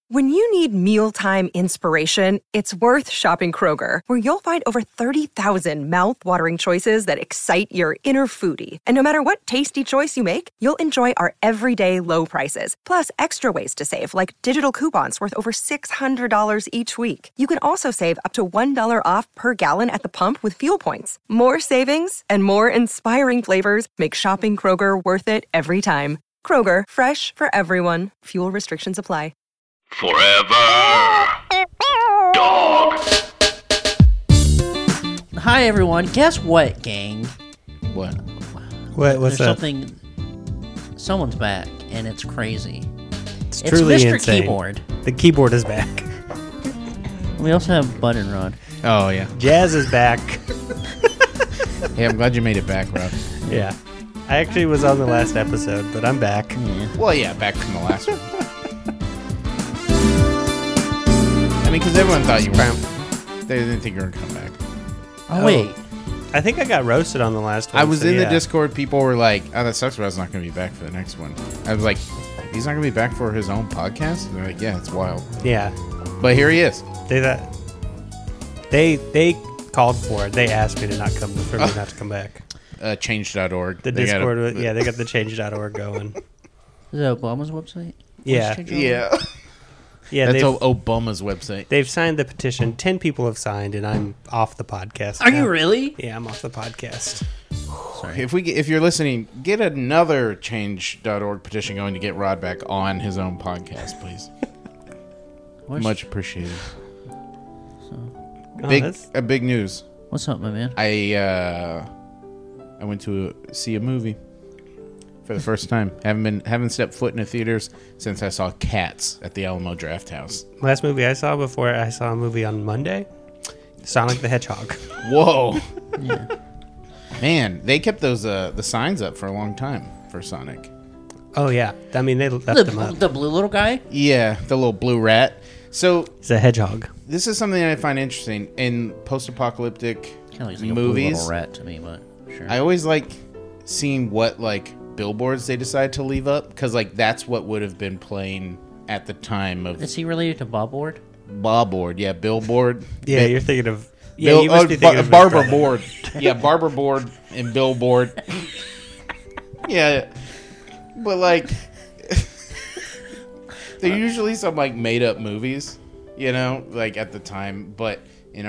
When you need mealtime inspiration, it's worth shopping Kroger, where you'll find over 30,000 mouth-watering choices that excite your inner foodie. And no matter what tasty choice you make, you'll enjoy our everyday low prices, plus extra ways to save, like digital coupons worth over $600 each week. You can also save up to $1 off per gallon at the pump with fuel points. More savings and more inspiring flavors make shopping Kroger worth it every time. Kroger, fresh for everyone. Fuel restrictions apply. Forever Dog. Hi everyone. Guess what, gang? What? What's There's that? something. Someone's back, and it's crazy. It's It's truly Mr. insane. Keyboard. The keyboard is back. We also have Button Rod. Oh, yeah. Jazz is back. Hey, I'm glad you made it back, Rob. Yeah. I actually was on the last episode, but I'm back. Yeah. Well, yeah, back from the last one. I mean, because everyone thought you were... They didn't think you were going to come back. Oh, wait. I think I got roasted on the last one. I was so in the yeah. Discord. People were like, "Oh, that sucks, but I was not going to be back for the next one." I was like, "He's not going to be back for his own podcast?" And they're like, "Yeah, it's wild." Yeah. But here he is. They called for it. They asked me to not come for me not to come back. Change.org. The They got Discord, they got the change.org going. Is that Obama's website? Yeah. Yeah. Yeah, That's they've, Obama's website. they've signed the petition. 10 people have signed, and I'm off the podcast. Are now. you really? Yeah, I'm off the podcast. Sorry. If you're listening, get another change.org petition going to get Rod back on his own podcast, please. Much appreciated. Big news. What's up, my man? I went to see a movie for the first time. Haven't stepped foot in the theaters since I saw Cats at the Alamo Drafthouse. Last movie I saw before I saw a movie on Monday, Sonic the Hedgehog. Whoa, Yeah. man! They kept those the signs up for a long time for Sonic. Oh, yeah. I mean, they left them up. The blue little guy? Yeah, the little blue rat. So It's a hedgehog. this is something that I find interesting in post-apocalyptic Kind of looks like a blue movies. little rat to me, but sure. I always like seeing what like billboards they decide to leave up because like that's what would have been playing at the time of Is he related to Bob Ward? Billboard. Yeah, Billboard. Yeah, you're thinking of... Yeah, you must be thinking of Barber Fred. Board. Yeah, Barber Board and Billboard. Yeah, but like they're usually some like made up movies, you know, like at the time. But in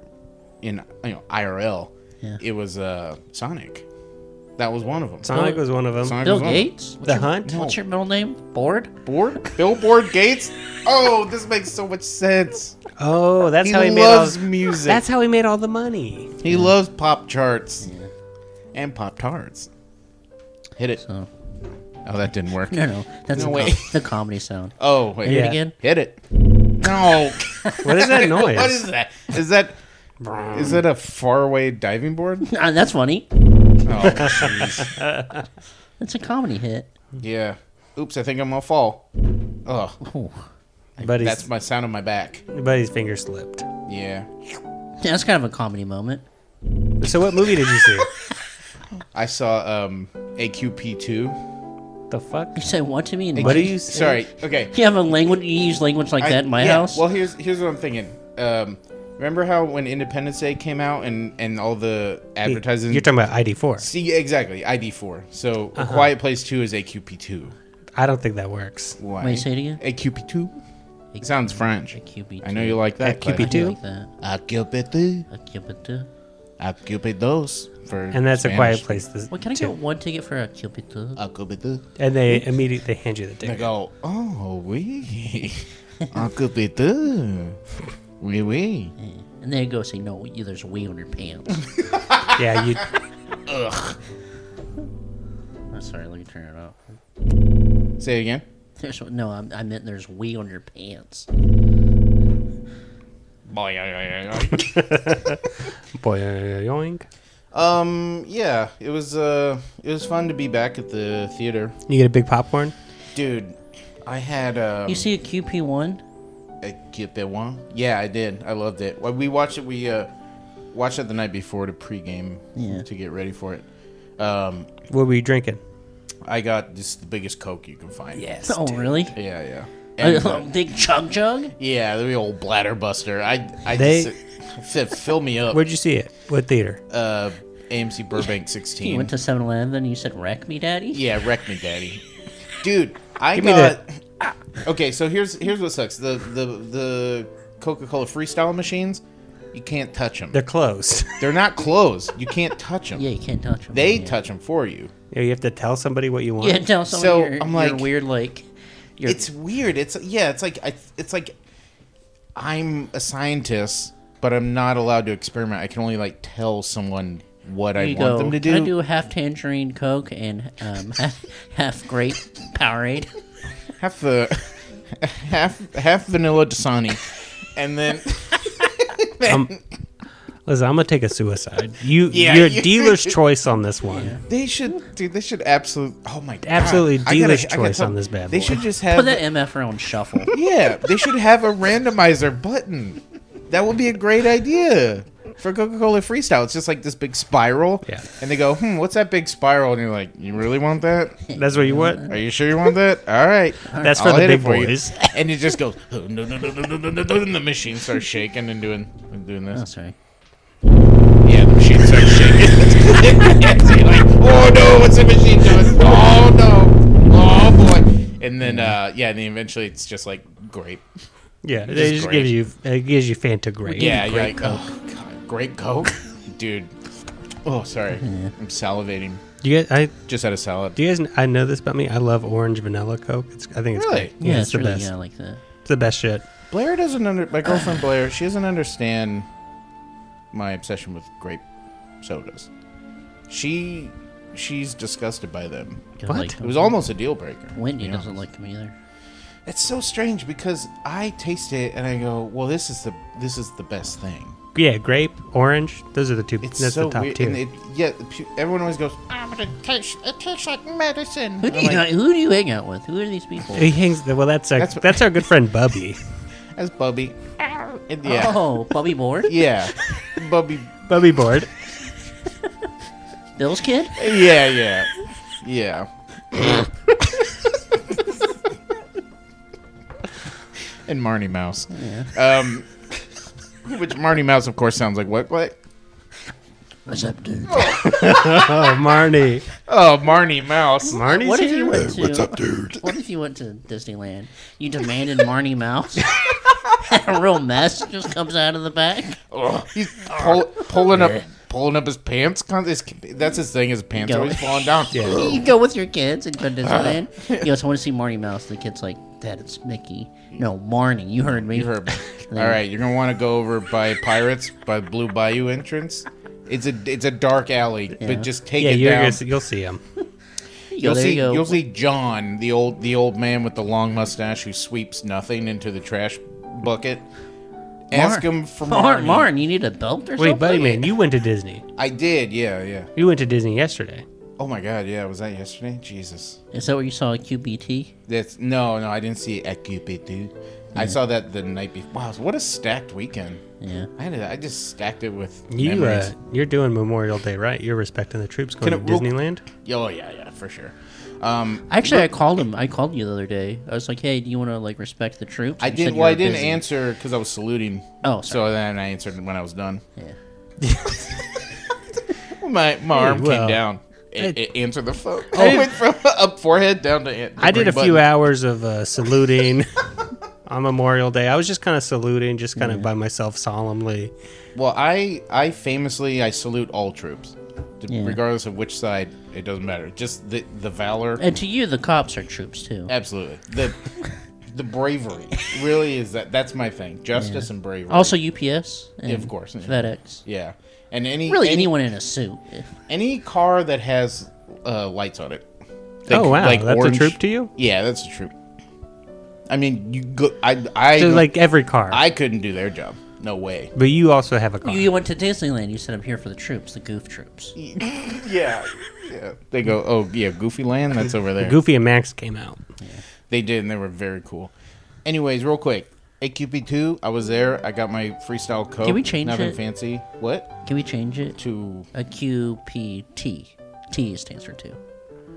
IRL, Yeah. it was Sonic. That was one of them. Sonic was one of them. Sonic Bill was one of them. Gates? The Hunt? What's your middle name? Board? Board? Billboard Gates? Oh, this makes so much sense. Oh, that's He how he made all... loves music. That's how he made all the money. He loves pop charts and pop tarts. Hit it. So, Oh, that didn't work. no. That's No, the wait. the comedy sound. Oh, wait. Hit Yeah. it again? Hit it. No. What is that noise? What is that? Is that a faraway diving board? That's funny. Oh, jeez. It's a comedy hit. Yeah. Oops, I think I'm gonna fall. Ugh. Oh. But That's my sound on my back. his finger slipped. Yeah. Yeah, that's kind of a comedy moment. So what movie did you see? I saw AQP2. The fuck? You say what to me? In What do English? you say? Sorry. Okay. You have a language. You use language like that in my yeah, house. Well, here's what I'm thinking. Remember how when Independence Day came out and all the advertising... You're talking about ID4. See, exactly. ID4. So A Quiet Place 2 is AQP2. I don't think that works. Why? Wait, say it again. AQP2? It sounds French. AQP2. I know you like that. AQP2? I like that. AQP2. AQP2. AQP2 for And that's Spanish. a quiet place. Well, can I get one ticket for AQP2? AQP2. And they immediately hand you the They ticket. go, oh, oui. AQP2. Oui, oui. And then go say, no, there's a wee on your pants. Yeah, you. Ugh. Oh, sorry, let me turn it off. Say it again. No, I meant there's wee on your pants. Boy, Boing. yeah, it was fun to be back at the theater. You get a big popcorn? Dude, I had You see a QP1? a QP1. Yeah, I did. I loved it. When we watched it, we watched it the night before to pregame to get ready for it. What were you drinking? I got just the biggest Coke you can find. Yes. Oh, really? Yeah. And, Big chug jug? yeah, the old bladder buster. I They- just said, fill me up. Where'd you see it? What theater? AMC Burbank You 16. went to 7-Eleven and you said, wreck me, daddy? Yeah, wreck me, daddy. Dude, I Give me got. Okay, so here's what sucks. The Coca-Cola Freestyle machines, you can't touch them. They're closed. They're not closed. You can't touch them. Yeah, you can't touch them. They yeah. touch them for you. Yeah, you have to tell somebody what you want. Yeah, tell someone So, you're, I'm you're like- weird, like... You're, It's weird. It's like I'm a scientist, but I'm not allowed to experiment. I can only like tell someone what I you want go, them to Can I do. do a half tangerine Coke and half grape Powerade? half vanilla Dasani, and then Listen, I'm gonna take a suicide. Yeah, You're you- dealer's choice on this one. they should absolutely. Oh my god, Absolutely I dealer's gotta choice tell- on this bad They boy. should just Put have. that MF around shuffle. Yeah, they should have a randomizer button. That would be a great idea for Coca-Cola Freestyle. It's just like this big spiral. Yeah. And they go, what's that big spiral? And you're like, you really want that? That's what you want. Are you sure you want that? All right. That's for I'll the hit it big you." boys. And it just goes, oh, no, and the machine starts shaking and doing Oh, this. sorry. Yeah, the machine starts shaking. And so you're like, oh no, what's the machine doing? Oh no. Oh boy. And then, and then eventually it's just like grape. Yeah, Which it is just great. gives you Fanta grape. Yeah, you're grape like, oh god, grape Coke? Dude. Oh, sorry. I'm salivating. Do you guys, Just had a salad. I know this about me. I love orange vanilla Coke. I think it's Really? great. Yeah, it's it's the really best. yeah, I like that. It's the best shit. Blair doesn't my girlfriend Blair, she doesn't understand my obsession with grape sodas. She's disgusted by them. You What? Like It was almost a deal breaker. Wendy to be doesn't honest. like them either. It's so strange because I taste it and I go, well, this is the best thing. Yeah, grape, orange. Those are the two. It's That's so the top weird. two. And everyone always goes, but it tastes like medicine. Who do you hang out with? Who are these people? He hangs. Well, that's our good friend Bubby. That's Bubby. And yeah. Oh, Bubby Board? Yeah. Bubby. Bubby board. Bill's kid? Yeah. And Marnie Mouse. Yeah. Which Marnie Mouse, of course, sounds like what? What's up, dude? Oh, Marnie. Oh, Marnie Mouse. Marnie's What if here. you went to? What's up, dude? What if you went to Disneyland? You demanded Marnie Mouse. And a real mess just comes out of the back. Oh, he's pulling up his pants. That's his thing. His pants Go. always falling down. Yeah. You go with your kids and go to Disneyland. You go, so I want to see Marnie Mouse. The kid's like, Dad, it's Mickey. No, Marnie. You heard me. You heard me. All right, you're gonna want to go over by Pirates, by Blue Bayou entrance. It's a dark alley, Yeah. but just take Yeah, it down. you'll see him. You'll there see. you go. You'll see John, the old man with the long mustache who sweeps nothing into the trash bucket. Ask him for Marnie. Marn, you need a belt or something? Wait, buddy, man, you went to Disney. I did. Yeah. You went to Disney yesterday. Oh my God. Yeah. Was that yesterday? Jesus. Is that where you saw a QBT? That's no. I didn't see it at QP2. I saw that the night before. Wow, what a stacked weekend. Yeah. I just stacked it with memories. You're doing Memorial Day, right? You're respecting the troops going to Can it- Disneyland. Oh yeah, for sure. Actually, I called him. I called you the other day. I was like, "Hey, do you want to like respect the troops?" I You said didn't. you Well, I were didn't busy. answer because I was saluting. Oh, so then I answered when I was done. Yeah. My arm came well, down. It answered the phone. I went from up forehead down to. The I did a green few button. hours of saluting on Memorial Day. I was just kind of saluting, just kind of by myself solemnly. Well, I famously salute all troops, Yeah. regardless of which side. It doesn't matter. Just the valor. And to you, the cops are troops too. Absolutely. The bravery really is that's my thing. Justice and bravery. Also, UPS. And of course. FedEx. Yeah. And Really, anyone in a suit. any car that has lights on it. Oh, wow. That's orange- a troop to you? Yeah, that's a troop. I mean, you go. I So, like every car. I couldn't do their job. No way. But you also have a car. You went to Disneyland. You said, "I'm here for the troops, the goof troops." Yeah. Yeah. They go. Oh yeah, Goofy Land. That's over there. Goofy and Max came out. They did, and they were very cool. Anyways, real quick. AQP2, I was there. I got my freestyle Coke. Can we change Nothing it? fancy. What? Can we change it To a QPT? T stands for two.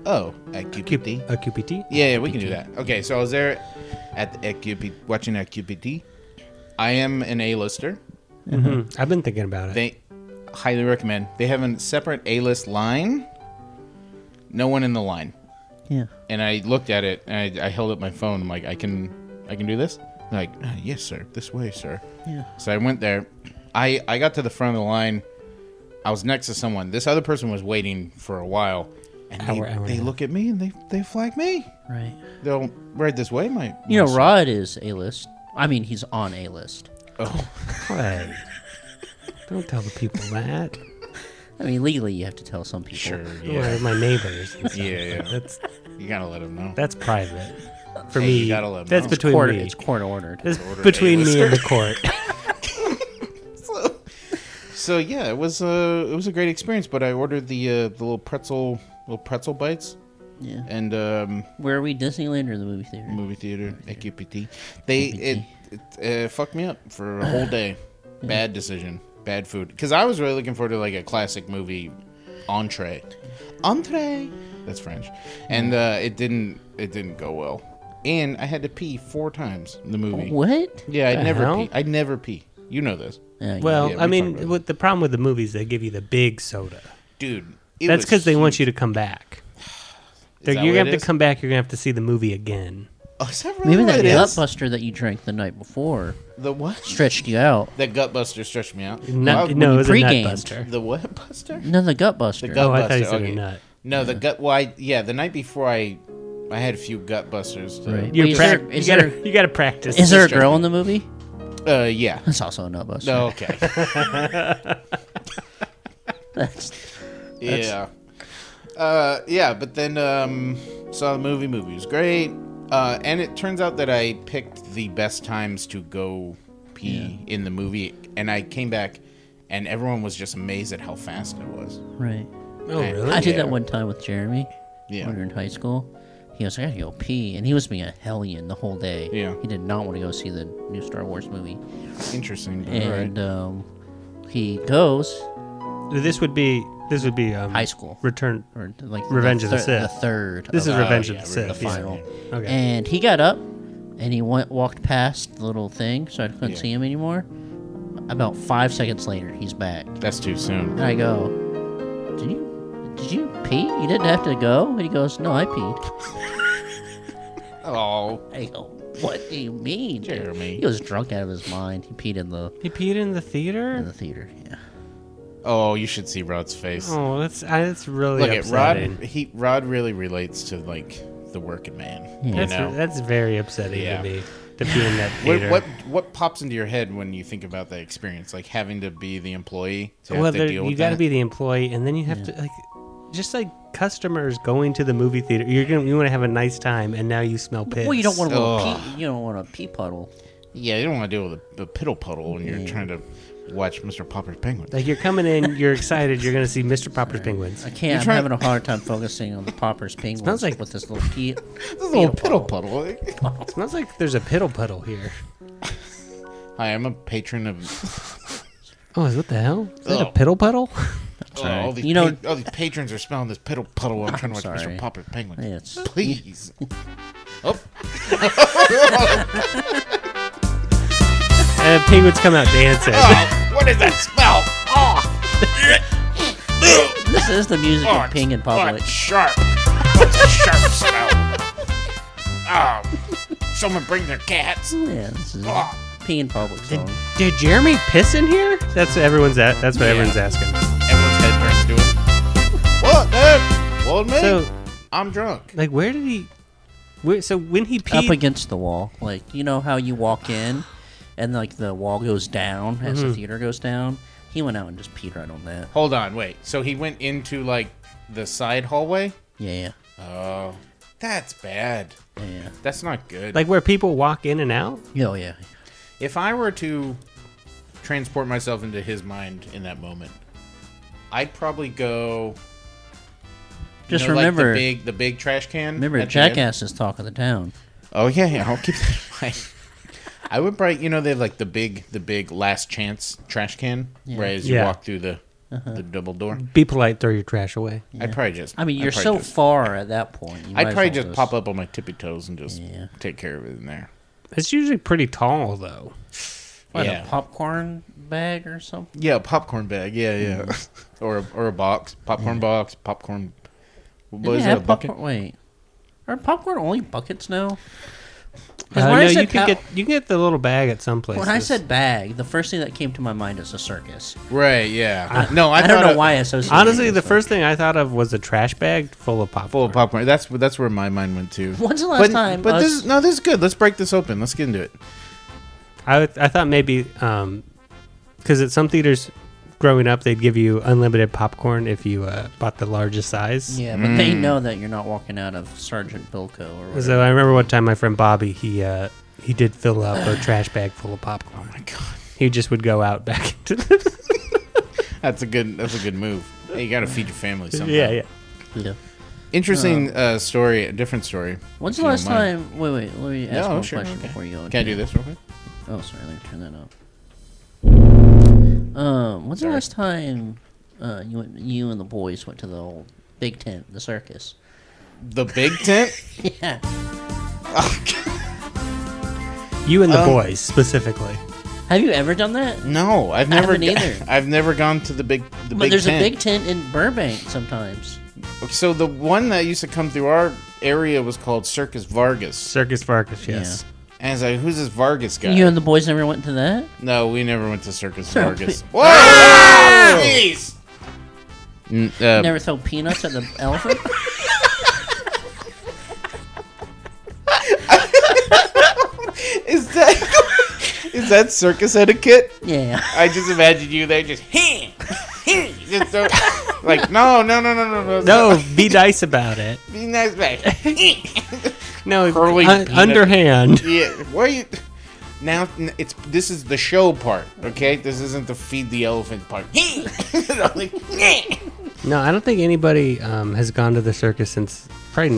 Oh, at QPT. A QPT? Yeah, we can do that. Okay, so I was there at QPT, watching at QPT. I am an A-lister. Mm-hmm. I've been thinking about it. They highly recommend. They have a separate A-list line. No one in the line. Yeah. And I looked at it, and I held up my phone. I'm like, I can do this? They're like, yes, sir. This way, sir. Yeah. So I went there. I got to the front of the line. I was next to someone. This other person was waiting for a while. And they look at me, and they flag me. Right. They'll right this way, You know, Rod is A-list. I mean, he's on A-list. Oh. Hey, don't tell the people that. I mean, legally, you have to tell some people. Sure, Yeah. yeah. My neighbors. And stuff. Yeah. That's You gotta let them know. that's private. For Hey, me, you gotta let 'em that's know. between Court, me. it's court ordered. It's Ordered between me and the A-lister. court. So yeah, it was a great experience. But I ordered the little pretzel bites, Yeah. and Where are we? Disneyland or the movie theater? movie theater at QPT. It fucked me up for a whole day. Bad decision, bad food. Because I was really looking forward to like a classic movie entree. That's French, and it didn't go well. And I had to pee 4 times in the movie. What? Yeah, The hell? I'd never pee. You know this, Yeah, Well, Yeah, I we talked mean, about what the problem with the movies, they give you the big soda. dude. That's because they want you to come back. Is that You're what gonna it have is? to come back. You're gonna have to see the movie again. Oh, is that really Maybe what that it is? Gutbuster that you drank the night before The what? stretched you out. That Gutbuster stretched me out. Nut, Well, no, it was a nut pre-gamed. buster. The what buster? No, the Gutbuster. The gut- Oh, I thought you Gutbuster, said okay. a nut. No, the gut. Why? Yeah, the night before I had a few gut busters. To, Right. You're Wait, is prac- there- you is gotta there- you gotta practice. Is there a Stretch girl me. in the movie? Yeah. That's also a Nutbuster. No, okay. That's Yeah. Yeah, but then saw the movie. Movie was great. And it turns out that I picked the best times to go pee in the movie, and I came back, and everyone was just amazed at how fast it was. right. Oh, really? I did Yeah. that one time with Jeremy Yeah. when we were in high school. He goes, I gotta go pee. And he was being a hellion the whole day. Yeah. He did not want to go see the new Star Wars movie. Interesting. And he goes, This would be high school. Return. Or like Revenge of the The Sith. third. This is of Revenge yeah, of the the Sith. yeah. final. Okay. And he got up and he walked past the little thing, so I couldn't Yeah. see him anymore. About 5 seconds later, he's back. That's too soon. And I go, Did you pee? You didn't have to go? And he goes, No, I peed. Oh, I go, What do you mean? dude?" Jeremy. He was drunk out of his mind. He peed in the He peed in the theater. theater. Yeah. Oh, you should see Rod's face. Oh, that's really Look at Rod. upsetting. Rod really relates to like the working man. Yeah. You That's know. that's very upsetting Yeah. to me to be in that theater. What pops into your head when you think about that experience? Like having to be the employee to Well, have to there, deal you with got to that? be the employee, and then you have to like, just like customers going to the movie theater. You want to have a nice time, and now you smell piss. Well, you don't want to Ugh. pee. You don't want a pee puddle. Yeah, you don't want to deal with a piddle puddle when you're trying to watch Mr. Popper's Penguin. like you're coming in, you're excited, you're gonna see Mr. Popper's Penguins. I can't. I'm trying- having a hard time focusing on the Popper's Penguins Smells like- with this little pee. This is a little piddle puddle. It smells like there's a piddle puddle here. Hi, I'm a patron of. Oh, what the hell? Is that a Oh. piddle puddle? Sorry. all these You know- all these patrons are smelling this piddle puddle. while I'm trying to watch sorry. Mr. Popper's Penguin. Yeah, it's- Please. Oh, Penguins come out dancing. oh, what is that smell? Oh, This is the music oh, of Ping in public. it's sharp. What's a sharp smell? Oh, someone bring their cats. Yeah, this is Oh. Ping in public song. Did Jeremy piss in here? That's what everyone's at. That's what Yeah. everyone's asking. Everyone's head turns to him. What, dude? Well, me. So, I'm drunk. like, where did he? So when he Up peed, against the wall. Like, you know how you walk in and, like, the wall goes down as Mm-hmm. the theater goes down? He went out and just peed right on that. Hold on, wait. So he went into like the side hallway? Yeah, Oh, that's bad. yeah. That's not good. like where people walk in and out. Oh, yeah. if I were to transport myself into his mind in that moment, I'd probably go. Just like remember, the big trash can. remember, at the end? Jackass is talk of the town. Oh yeah, I'll keep that in mind. I would probably, they have like the big last chance trash can, where as you Yeah. walk through the the double door. Be polite, throw your trash away. I'd probably just. I mean, you're I'd probably so just- far at that point. I'd probably just pop up on my tippy toes and just Yeah. take care of it in there. It's usually pretty tall, though. What, Yeah. a popcorn bag or something? Yeah, a popcorn bag. Yeah. or a box, popcorn box, popcorn. Did What they is it? have A bucket? popcorn? Wait, are popcorn only buckets now? 'Cause No, when I you said can get the little bag at some places. when I said bag, the first thing that came to my mind is a circus. Right. Yeah. No, I I don't thought know why I associated. honestly, it the with first thing I thought of was a trash bag full of popcorn. full of popcorn. That's where my mind went to. When's the last time? But this is good. Let's break this open. Let's get into it. I thought maybe because at some theaters growing up they'd give you unlimited popcorn if you bought the largest size. Yeah, but they know that you're not walking out of Sergeant Bilko or whatever. So I remember one time my friend Bobby he did fill up a trash bag full of popcorn. Oh my god, He just would go out back into that's a good move. Hey, you got to feed your family somehow. yeah. Yeah. Interesting story. A different story. When's if the you last don't mind. time? Wait. Let me ask No, one sure, question okay. before you go. Can I into do it. this real quick? Oh, sorry. Let me turn that up. When's the last time you and the boys went to the old big tent, the circus? The big tent. Yeah. You and the boys specifically. Have you ever done that? No, I've never haven't either. I've never gone to the big But there's tent. a big tent in Burbank sometimes. So the one that used to come through our area was called Circus Vargas. Circus Vargas, yes. And I was like, who's this Vargas guy? You and the boys never went to that? No, we never went to Circus Sorry. Vargas. Whoa! Jeez! Never throw peanuts at the elephant? Is that circus etiquette? Yeah. I just imagine you there just just so, like no. No, be nice about it. Be nice back. No, Curly peanut. underhand. Yeah, why are you now? This is the show part, okay? This isn't the feed the elephant part. Like, No, I don't think anybody has gone to the circus since probably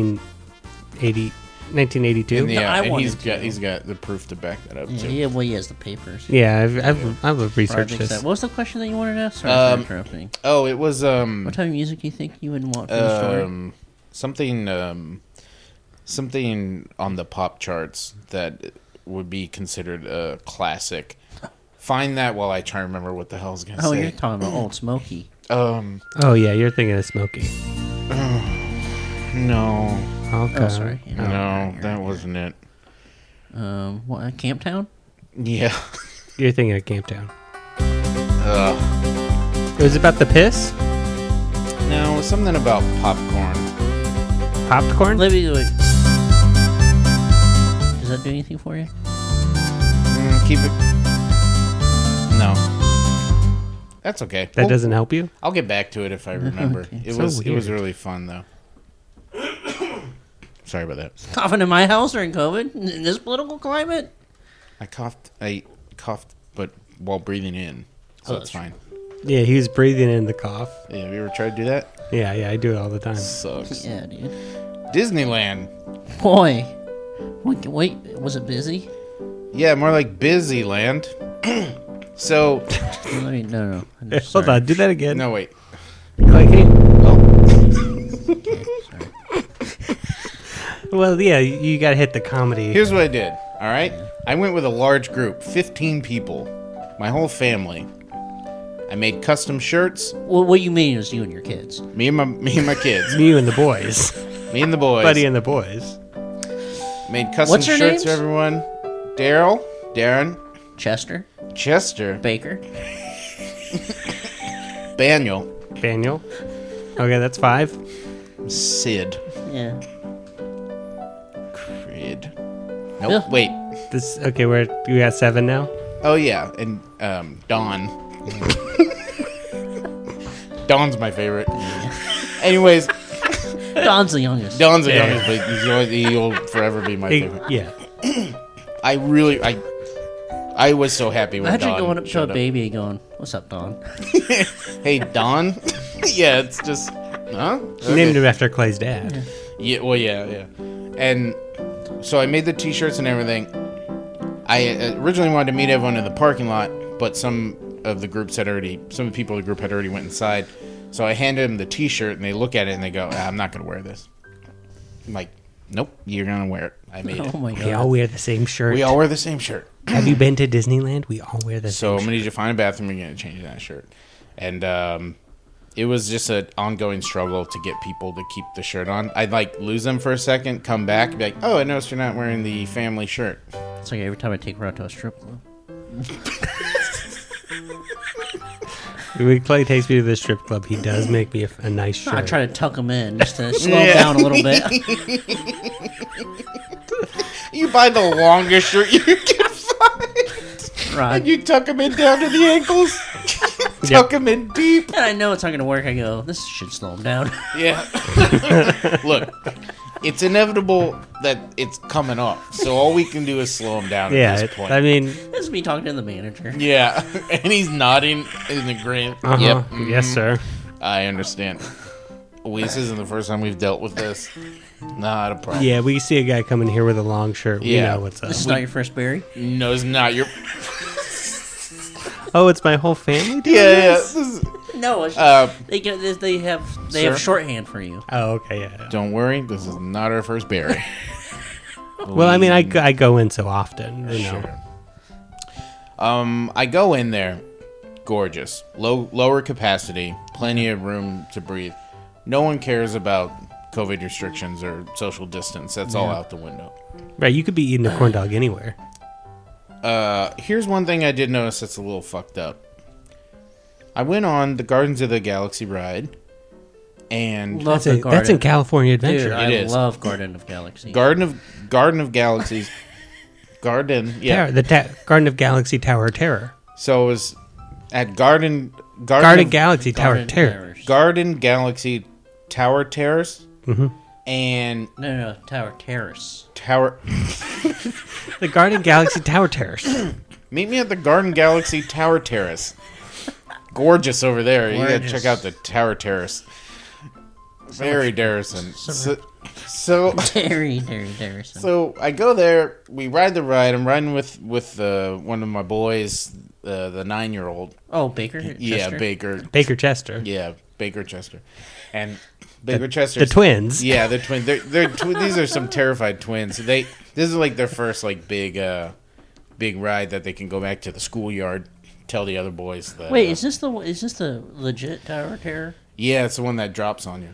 1982. and yeah, I and wanted to. he's got the proof to back that up too. Yeah, well, he has the papers. Yeah, I've researched Projects this. What was the question that you wanted to ask? Sorry for interrupting. Oh, it was What type of music do you think you would want for the story? something on the pop charts that would be considered a classic. Find that while I try to remember what the hell I was gonna Oh, say. you're talking about Old Smokey. Oh yeah, you're thinking of Smokey. No, Okay. Oh, sorry. Yeah. no, that wasn't it. What? Camptown? Yeah. You're thinking of Camptown. It was about the piss? No, something about popcorn. Popcorn? Libby, wait. Does that do anything for you? Keep it. No. That's okay. That Well, doesn't help you? I'll get back to it if I remember. Okay. It So was weird. really fun though. Sorry about that. Coughing in my house during COVID in this political climate? I coughed, but while breathing in, so Oh, it's fine. Yeah, he was breathing in the cough. Yeah, have you ever tried to do that? Yeah, I do it all the time. Sucks. Yeah, dude. Disneyland. Boy. Wait, was it busy? Yeah, more like busy land. So, No. I'm Hold sorry. on, do that again. no wait. Clicking. Oh, Sorry. Well, yeah, you gotta hit the comedy. here's what I did. All right, I went with a large group, 15 people, my whole family. I made custom shirts. Well, what you mean is you and your kids. Me and my kids. You and the boys. Me and the boys. Buddy and the boys. Made custom What's your shirts names? for everyone. Daryl, Darren, Chester, Chester, Baker. Daniel, Daniel. Okay, that's 5. Sid, Yeah. Crid. Nope. Yeah. Wait. We got 7 now? Oh yeah, and Don. Don's my favorite. Anyways, Don's the youngest. Don's the Yeah. youngest, but he'll forever be my favorite. Yeah. I was so happy when Imagine Don going up to a showed baby and going, "What's up, Don?" Hey, Don. Yeah, it's just, huh? Named him after Clay's dad. Yeah, well, yeah. And so I made the t-shirts and everything. I originally wanted to meet everyone in the parking lot, but some of the groups some of the people in the group had already went inside. So I handed them the T-shirt, and they look at it and they go, "I'm not gonna wear this." I'm like, "Nope, you're gonna wear it. I made it." Oh my We god. all wear the same shirt. We all wear the same shirt. Have you been to Disneyland? We all wear the So I'm same gonna need you to find a bathroom. You're gonna change that shirt, and it was just an ongoing struggle to get people to keep the shirt on. I'd like lose them for a second, come back, and be like, "Oh, I noticed you're not wearing the family shirt." It's like every time I take her out to a strip club. When Clay takes me to the strip club, he does make me a nice shirt. I try to tuck him in just to slow him down a little bit. You buy the longest shirt you can find, Right. and you tuck them in down to the ankles. Tuck them in deep. And I know it's not going to work. I go, this should slow him down. Yeah. Look, it's inevitable that it's coming off. So all we can do is slow him down at this point. I mean, This is me talking to the manager. Yeah. And he's nodding in agreement. uh-huh. Yep. Yes, sir. I understand. This isn't the first time we've dealt with this. Not a problem. Yeah, we see a guy coming here with a long shirt. We Yeah. know what's up. This is not your first berry? No, it's not. You're. Oh, it's my whole family doing Yeah. this? This is... No, it's they have Sir? shorthand for you. Oh, okay, yeah. Don't worry. This is not our first berry. Well, I mean, I go in so often, you know. Sure. I go in there. Gorgeous. Lower capacity. Plenty of room to breathe. No one cares about COVID restrictions or social distance. That's all out the window. Right, you could be eating a corn dog anywhere. Here's one thing I did notice that's a little fucked up. I went on the Guardians of the Galaxy ride, and Love the garden. That's in California Adventure. Dude, I It is. love Garden of Galaxy. Garden of Galaxies, Garden, yeah. Garden of Galaxy Tower of Terror. So it was at Garden Galaxy Tower of Garden Terror. Terrors. Garden Galaxy Tower Terrace, and No, Tower Terrace. Tower. The Garden Galaxy Tower Terrace. Meet me at the Garden Galaxy Tower Terrace. Gorgeous over there. You gotta Gorgeous. check out the Tower Terrace. Very Darrison. So Very Darrison. So I go there. We ride the ride. I'm riding with one of my boys, the 9-year-old. Oh, Baker? Yeah, Chester? Baker. Baker Chester. Yeah, Baker Chester, and Baker Chester. The twins. Yeah, the twins. They're these are some terrified twins. This is like their first like big ride that they can go back to the schoolyard, tell the other boys that. Wait, is this the legit Tower of Terror? Yeah, it's the one that drops on you.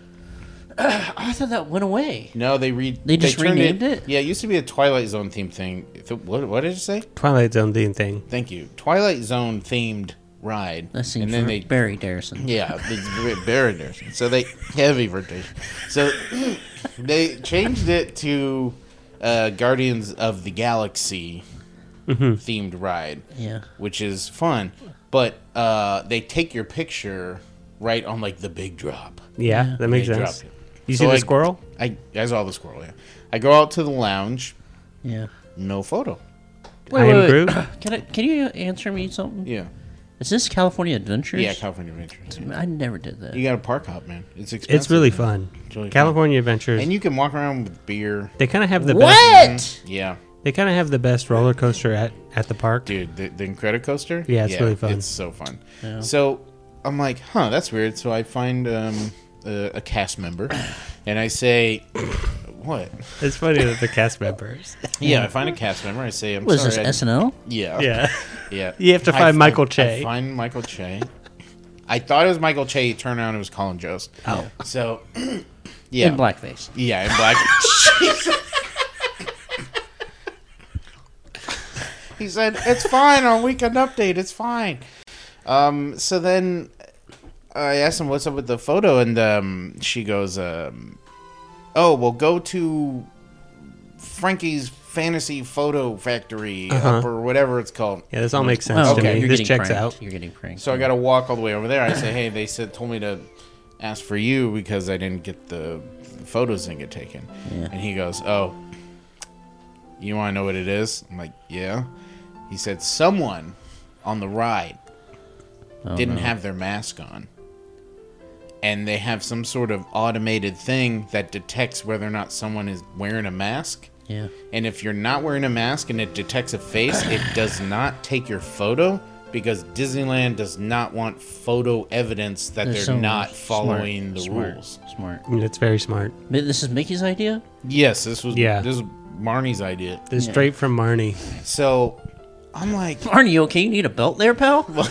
I thought that went away. No, they just turned renamed it? Yeah, it used to be a Twilight Zone themed thing. What did it say? Twilight Zone thing. Thank you. Twilight Zone themed ride. That seems and then they Barry Darrison. yeah, it's buried there. So they heavy rotation. So they changed it to Guardians of the Galaxy themed ride, Yeah. which is fun. But they take your picture right on like the big drop. Yeah, that makes They sense. drop it. You So see the I- squirrel? I saw the squirrel. Yeah, I go out to the lounge. Yeah. No photo. I am Groot. Can you answer me something? Yeah. Is this California Adventures? Yeah, California Adventures. I never did that. You got a park hop, man. It's expensive. It's really fun. It's really fun. California Adventures. And you can walk around with beer. They kind of have the What? best. Yeah. They kind of have the best roller coaster at the park. Dude, the Incredicoaster? Yeah, it's really fun. It's so fun. Yeah. So I'm like, that's weird. So I find a cast member, and I say, what? It's funny that the cast members. Yeah, I find a cast member. I say, I'm What is sorry. this, SNL? Yeah. Yeah. Yeah. You have to I find Michael Che. I find Michael Che. I thought it was Michael Che. He turned around, it was Colin Jost. Oh. So, yeah. In blackface. Yeah, in black. He said, it's fine on Weekend Update. It's fine. So then I asked him what's up with the photo, and she goes, oh, well, go to Frankie's Fantasy Photo Factory up or whatever it's called. Yeah, this all makes sense Oh, to okay. me. You're This getting checks pranked. out. You're getting pranked. So I got to walk all the way over there. I say, hey, they told me to ask for you because I didn't get the photos didn't get taken. Yeah. And he goes, oh, you want to know what it is? I'm like, yeah. He said someone on the ride didn't have their mask on. And they have some sort of automated thing that detects whether or not someone is wearing a mask. Yeah. And if you're not wearing a mask and it detects a face, it does not take your photo, because Disneyland does not want photo evidence that they're so not following the smart, rules. Smart. That's very smart. This is Mickey's idea? Yes, this was Yeah. Marnie's idea. This is straight from Marnie. So I'm like, Aren't you okay? You need a belt there, pal? no,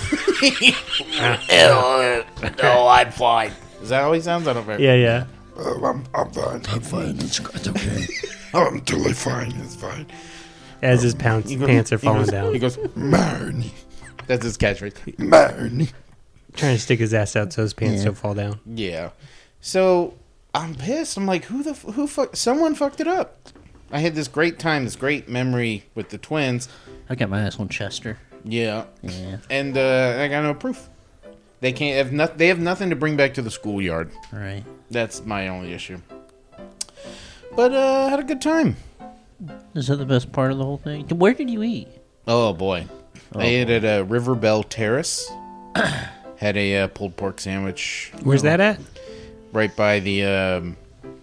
I'm fine. Is that how he sounds? I don't know. Yeah, yeah. I'm fine. I'm fine. It's okay. I'm totally fine. It's fine. As his pants are falling down. He goes, Marnie. that's his catchphrase. Marnie. Trying to stick his ass out so his pants don't fall down. Yeah. So I'm pissed. I'm like, who fuck? Someone fucked it up. I had this great time, this great memory with the twins. I got my ass on Chester. Yeah. Yeah. And I got no proof. They can't have They have nothing to bring back to the schoolyard. All right. That's my only issue. But had a good time. Is that the best part of the whole thing? Where did you eat? Oh boy, I ate at River Bell Terrace. Had a pulled pork sandwich Where's that at? right by the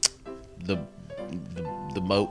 moat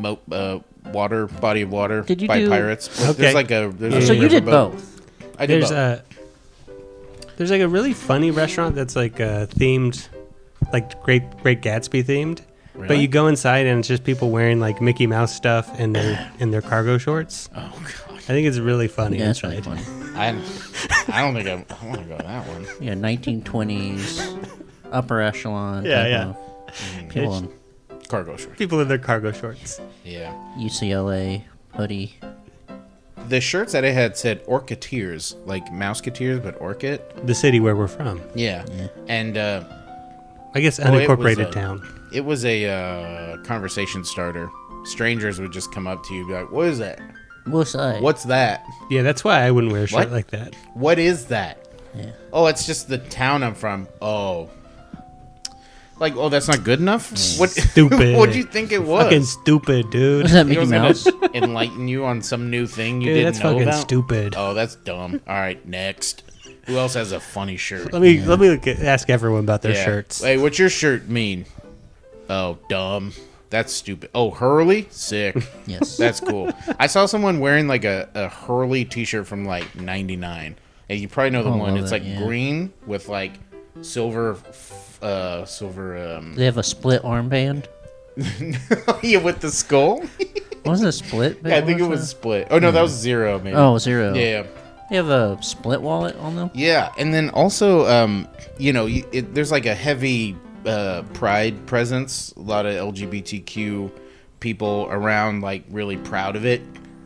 water body of water Did you by do- Pirates. Okay. There's like a there's So a you did riverboat. both. I did There's both. there's like a really funny restaurant that's like themed, like Great Gatsby themed. But Really? you go inside and it's just people wearing like Mickey Mouse stuff and their cargo shorts. Oh god, I think it's really funny. Yeah, that's really inside. funny. I don't think I want to go to that one. Yeah, 1920s, upper echelon. Yeah, type yeah. of People in Cargo shorts. People in their cargo shorts. Yeah. UCLA hoodie. The shirts that I had said Orcateers, like Mouseketeers, but Orchid. The city where we're from. Yeah. And I guess Oh, it was unincorporated a- town. it was a conversation starter. Strangers would just come up to you and be like, what is that? What's that? What's that? Yeah, that's why I wouldn't wear a shirt What? like that. What is that? Yeah. Oh, it's just the town I'm from. Oh. Like, oh, that's not good enough? What? Stupid. What do you think it was? Fucking stupid, dude. Was that He Mickey was Mouse? gonna enlighten you on some new thing you Dude, didn't that's know fucking about? stupid. Oh, that's dumb. All right, next. Who else has a funny shirt? Let me ask everyone about their Yeah. shirts. Hey, what's your shirt mean? Oh, dumb. That's stupid. Oh, Hurley? Sick. Yes. That's cool. I saw someone wearing like a Hurley t-shirt from like 99. And you probably know the Oh, one. love It's that, like yeah. green with like silver They have a split armband. yeah, with the skull. What was it, split? Yeah, I think it was split. Oh no, that was zero maybe. Oh, zero. Yeah. They have a split wallet on them. Yeah, and then also, there's like a heavy pride presence. A lot of LGBTQ people around, like really proud of it.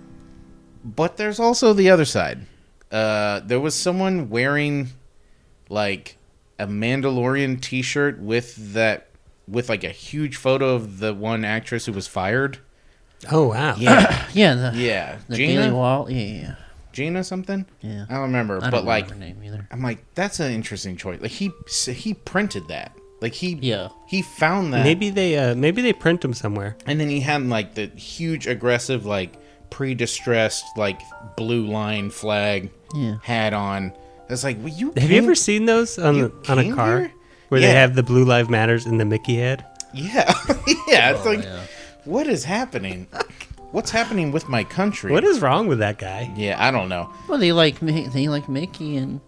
But there's also the other side. There was someone wearing like a Mandalorian T-shirt with like a huge photo of the one actress who was fired. Oh wow. Yeah, Yeah, the yeah, the Daily Gina, Wall. Yeah, Gina something. yeah. I don't remember, I but don't like. remember her name either. I'm like, that's an interesting choice. Like he printed that. Like Yeah. he found that. Maybe they print them somewhere. And then he had like the huge aggressive like pre-distressed like blue line flag Yeah. hat on. It's like, well, you Have you ever seen those on you a came car here? where Yeah. they have the Blue Lives Matters in the Mickey head? Yeah, yeah. It's like, yeah. what is happening? What's happening with my country? What is wrong with that guy? Yeah, I don't know. Well, they like Mickey and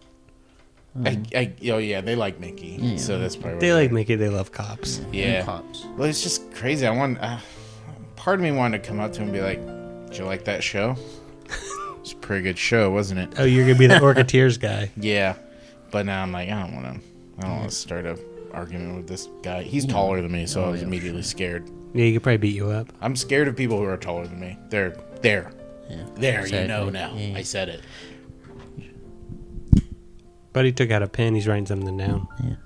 Oh yeah, they like Mickey, so that's probably They what like Mickey. They love cops. and Yeah. cops. Well, it's just crazy. Part of me wanted to come up to him and be like, "Did you like that show? It's a pretty good show, wasn't it?" Oh, you're gonna be the Orcateers guy. Yeah, but now I'm like, I don't want to start a argument with this guy. He's taller than me, so I was immediately scared. Yeah, he could probably beat you up. I'm scared of people who are taller than me. They're there. Yeah. There, Exactly. you know now. Yeah. I said it. Buddy took out a pen. He's writing something down.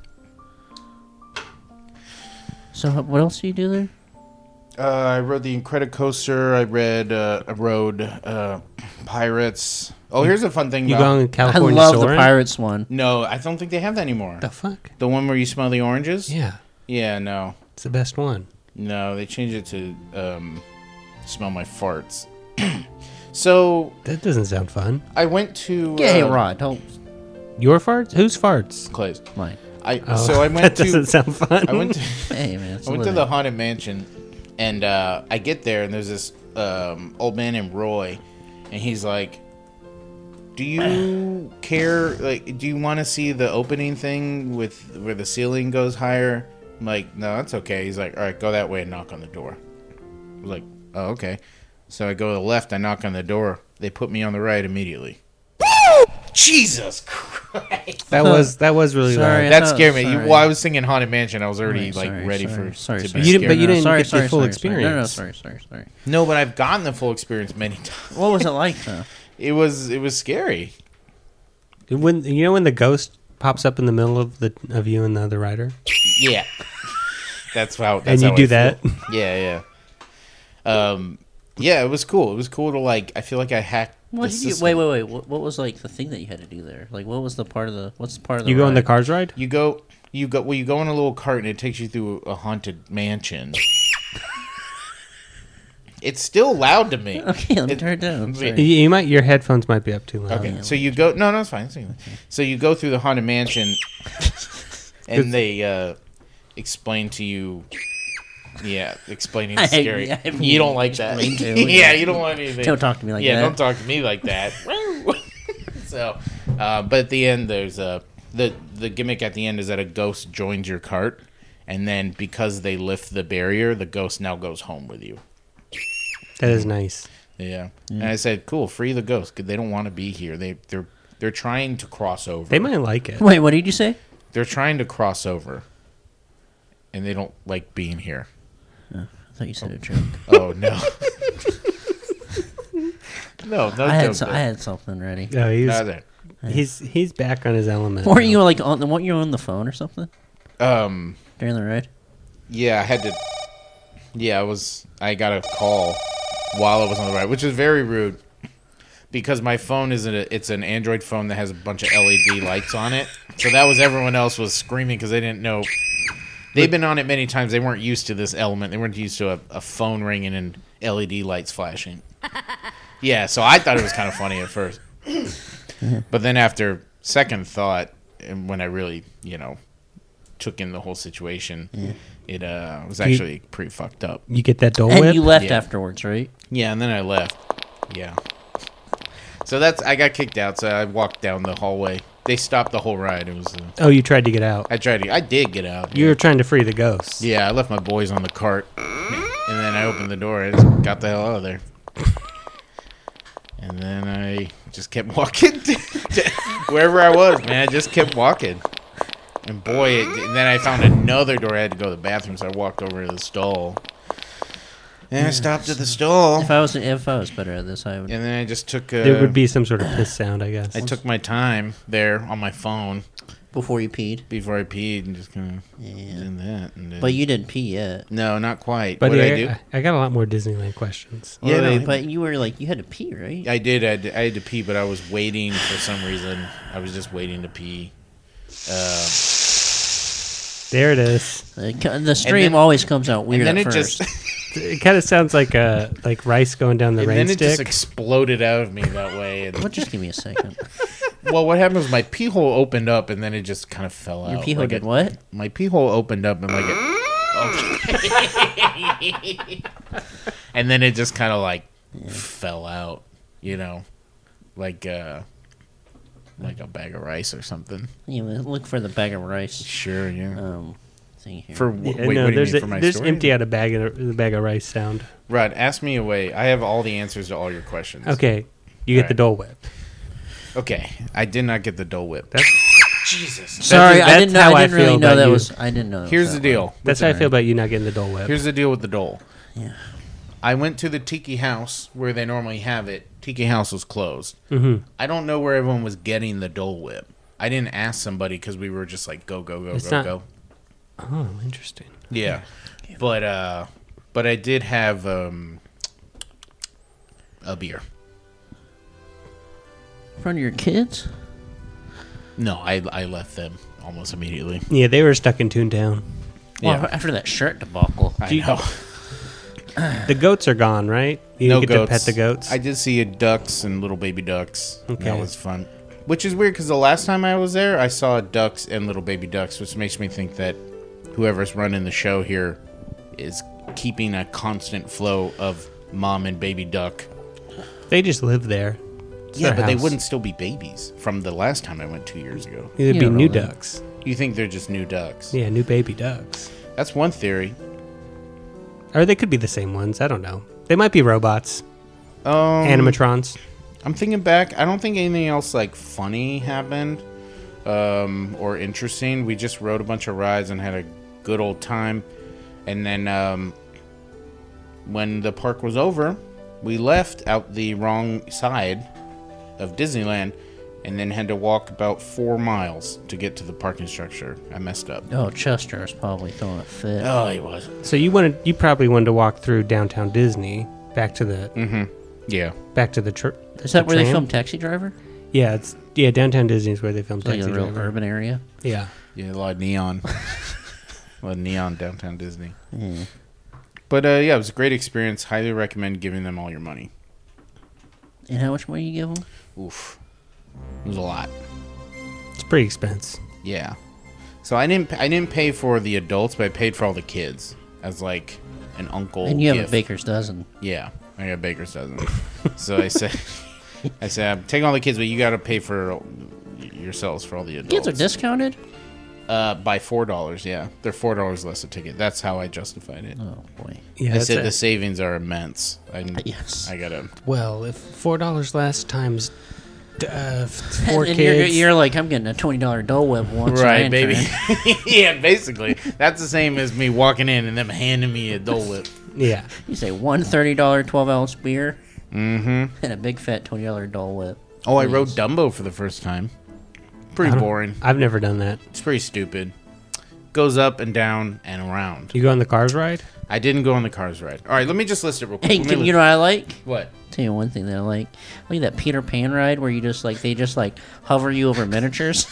So what else do you do there? I rode the Incredicoaster. I rode Pirates. Oh, here's a fun thing. You about- going to California I love soaring? the Pirates one. No, I don't think they have that anymore. The fuck? The one where you smell the oranges? Yeah, Yeah, no. it's the best one. No, they changed it to smell my farts. So That doesn't sound fun. I went to Yeah, hey, Rod, don't Your farts? Whose farts? Clay's. mind. So I went that to doesn't sound fun. I went to Hey, man, it's I a went to living. the Haunted Mansion, and I get there, and there's this old man named Roy, and he's like, Do you care? Like, do you want to see the opening thing with where the ceiling goes higher? I'm like, no, that's okay. He's like, all right, go that way and knock on the door. I was like, oh, okay. So I go to the left. I knock on the door. They put me on the right immediately. Jesus Christ! That was really Sorry. loud. That scared me. Sorry. Well, I was thinking Haunted Mansion. I was already ready to be But you scared. didn't Sorry, get the full No, experience. sorry. No, but I've gotten the full experience many times. What was it like, though? It was scary. When the ghost pops up in the middle of you and the other rider, Yeah. That's how. and you do that. Yeah. Yeah, it was cool. It was cool to like. I feel like I hacked. What the did you, system. wait. What was like the thing that you had to do there? Like, what was the part of the? What's the part of the? You go on the ride? Cars ride. You go in a little cart and it takes you through a haunted mansion. It's still loud to me. Okay, let me turn it down. Sorry. Your headphones might be up too loud. Okay, so you go. No, it's fine. It's fine. So you go through the haunted mansion, and they explain to you. Yeah, explaining is scary. I mean, you don't like that. explain to, Yeah, you don't want anything. Don't talk to me like Yeah, that. don't talk to me like that. So, but at the end, there's the gimmick at the end is that a ghost joins your cart, and then because they lift the barrier, the ghost now goes home with you. That is nice. Yeah, and I said, "Cool, free the ghost. 'Cause they don't want to be here. They're trying to cross over. They might like it. Wait, what did you say? They're trying to cross over, and they don't like being here." I thought you said a joke. Oh no. No, I joke. had something ready. No, No, he's back on his element. Weren't you like on the phone or something Um, during the ride? yeah, I had to. Yeah, I got a call while I was on the ride, which is very rude because my phone it's an Android phone that has a bunch of LED lights on it. So that was everyone else was screaming because they didn't know. They've been on it many times. They weren't used to this element. They weren't used to a phone ringing and LED lights flashing. Yeah, so I thought it was kind of funny at first. But then after second thought, and when I really, took in the whole situation, it was actually pretty fucked up. You get that Dole And Whip? you left Yeah. afterwards, right? Yeah, and then I left. Yeah. So I got kicked out, so I walked down the hallway. They stopped the whole ride. It was. Oh, you tried to get out. I did get out. You were trying to free the ghosts. Yeah, I left my boys on the cart, and then I opened the door. I just got the hell out of there. And then I just kept walking wherever I was, man. I just kept walking. And boy, and then I found another door. I had to go to the bathroom, so I walked over to the stall. And I stopped at the stall. If I was better at this, I would. And then I just took. There would be some sort of piss sound, I guess. I took my time there on my phone Before you peed. before I peed and just kind of did that. And then, But you didn't pee yet. no, not quite. But What did yeah, I do? I got a lot more Disneyland questions. Yeah, no, Wait, but you were like, you had to pee, right? I did. I had to pee, but I was waiting for some reason. I was just waiting to pee. There it is. The stream then- always comes out weird And then at it first. just. It kind of sounds like rice going down the And rain then it just stick. exploded out of me that way. And, Well, just give me a second. well, what happened was my pee hole opened up and then it just kind of fell out. Your pee hole Like did it- what? My pee hole opened up and like it. And then it just kind of like fell out, like a bag of rice or something. You look for the bag of rice. Sure, yeah. Thing here. For Yeah, wait, no, what do you there's mean for my there's story? empty out a bag of rice sound. Rod, ask me away. I have all the answers to all your questions. Okay, you get the Alright. Dole Whip. Okay, I did not get the Dole Whip. That's Jesus. Sorry, I that's didn't know. how I I didn't really feel know about that you. was. I didn't know. That Here's was the that deal. that's how I feel about you not getting the Dole Whip. Here's the deal with the Dole. Yeah. I went to the Tiki House where they normally have it. Tiki House was closed. Mm-hmm. I don't know where everyone was getting the Dole Whip. I didn't ask somebody because we were just like, go, It's not- go. Oh, interesting. Yeah. But I did have a beer. In front of your kids? No, I left them almost immediately. Yeah, they were stuck in Toontown. Well, Yeah. after that shirt debacle. I know. The goats are gone, right? You No get goats. to pet the goats. I did see ducks and little baby ducks. Okay. That was fun. Which is weird because the last time I was there, I saw ducks and little baby ducks, which makes me think that whoever's running the show here is keeping a constant flow of mom and baby duck. They just live there. Yeah, their but they house. wouldn't still be babies from the last time I went 2 years ago. It'd You be don't new know that. ducks. You think they're just new ducks? Yeah, new baby ducks. That's one theory. Or they could be the same ones. I don't know. They might be robots, animatrons. I'm thinking back. I don't think anything else like funny happened or interesting. We just rode a bunch of rides and had a good old time. And then when the park was over, we left out the wrong side of Disneyland and then had to walk about 4 miles to get to the parking structure. I messed up. Oh, Chester was probably throwing a fit. Oh, he was. So you probably wanted to walk through downtown Disney back to the Yeah. back to the church. Is that where they filmed Taxi Driver? Yeah, downtown Disney is where they filmed Like Taxi a real Driver. urban area? Yeah. Yeah, a lot of neon. A lot of neon downtown Disney. But yeah, it was a great experience. Highly recommend giving them all your money. And how much money you give them? Oof. It was a lot. It's pretty expensive. Yeah. So I didn't pay for the adults, but I paid for all the kids as like an uncle And you have gift. a baker's dozen. Yeah, I got a baker's dozen. So I said, I'm taking all the kids, but you got to pay for yourselves for all the adults. Kids are discounted? By $4. Yeah, they're $4 less a ticket. That's how I justified it. Oh, boy. Yeah, I said the savings are immense. Yes. I gotta. well, if $4 last times 4 And kids. you're like, I'm getting a $20 Dole Whip once. Right, I baby. enter. Yeah, basically. That's the same as me walking in and them handing me a Dole Whip. Yeah. You say one $30 12-ounce beer and a big fat $20 Dole Whip. Oh, I rode Please. Dumbo for the first time. Pretty boring. I've never done that. It's pretty stupid. Goes up and down and around. You go on the Cars ride? I didn't go on the Cars ride. All right, let me just list it real quick. Hey, Let me you know what I like? what? Tell you one thing that I like. Look at that Peter Pan ride where you just like they just like hover you over miniatures.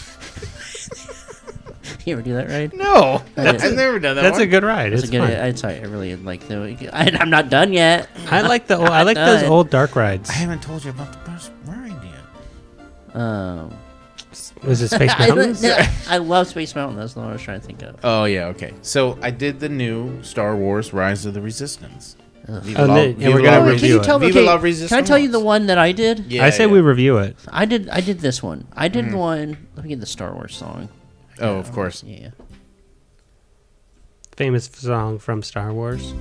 You ever do that ride? No, That's I've never done that. That's one. a good ride. It's It's a good. fun. I'd say I really like the. I'm not done yet. I like I like those done. old dark rides. I haven't told you about the best ride yet. Was it Space Mountains? I love Space Mountain. That's the one I was trying to think of. Oh yeah, okay. So I did the new Star Wars: Rise of the Resistance. Viva Oh, la- and Viva we're gonna la- review Can you it. tell me? Viva la Okay, Resistance. can I tell you the one that I did? Yeah, I say yeah. we review it. I did this one. I did the one. Let me get the Star Wars song. Oh, of course. Yeah. Famous song from Star Wars.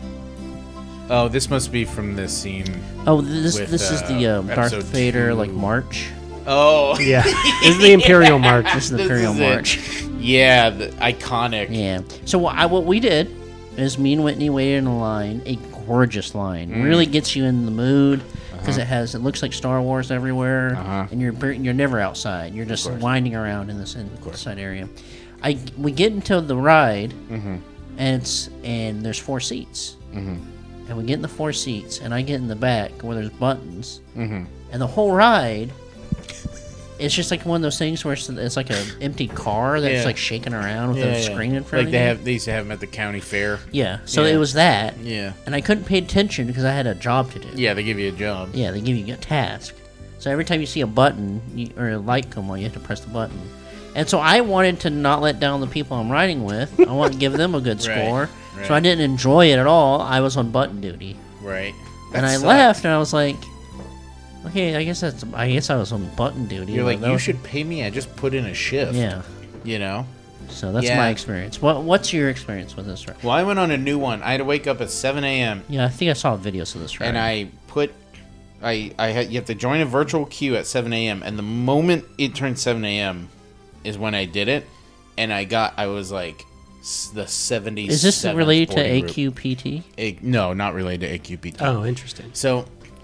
Oh, this must be from this scene. Oh, this With, is the Darth episode Vader 2. like march. Oh, Yeah. This is the Imperial March. This is the This Imperial is it. March. yeah, the iconic. Yeah. So what we did is me and Whitney waited in a line, a gorgeous line. Really gets you in the mood because it looks like Star Wars everywhere, and you're never outside. You're just winding around in this inside area. We get into the ride, and there's 4 seats, and we get in the 4 seats, and I get in the back where there's buttons, and the whole ride. It's just like one of those things where it's like an empty car that's Yeah. like shaking around with a screen in front Like of you. they used to have them at the county fair. Yeah, so Yeah. it was that. Yeah. And I couldn't pay attention because I had a job to do. Yeah, they give you a job. Yeah, they give you a task. So every time you see a button or a light come on, you have to press the button. And so I wanted to not let down the people I'm riding with. I want to give them a good Right, score. right. So I didn't enjoy it at all. I was on button duty. Right. And That I sucked. left and I was like, okay, I guess I was on button duty. You're like, That you was- should pay me. I just put in a shift. Yeah. You know? So that's Yeah. my experience. What's your experience with this ride? Well, I went on a new one. I had to wake up at 7 a.m. Yeah, I think I saw videos of this ride. and I put. I had, you have to join a virtual queue at 7 a.m. And the moment it turned 7 a.m. is when I did it. And I was like the 70s. Is this related to AQPT? No, not related to AQPT. Oh, interesting. So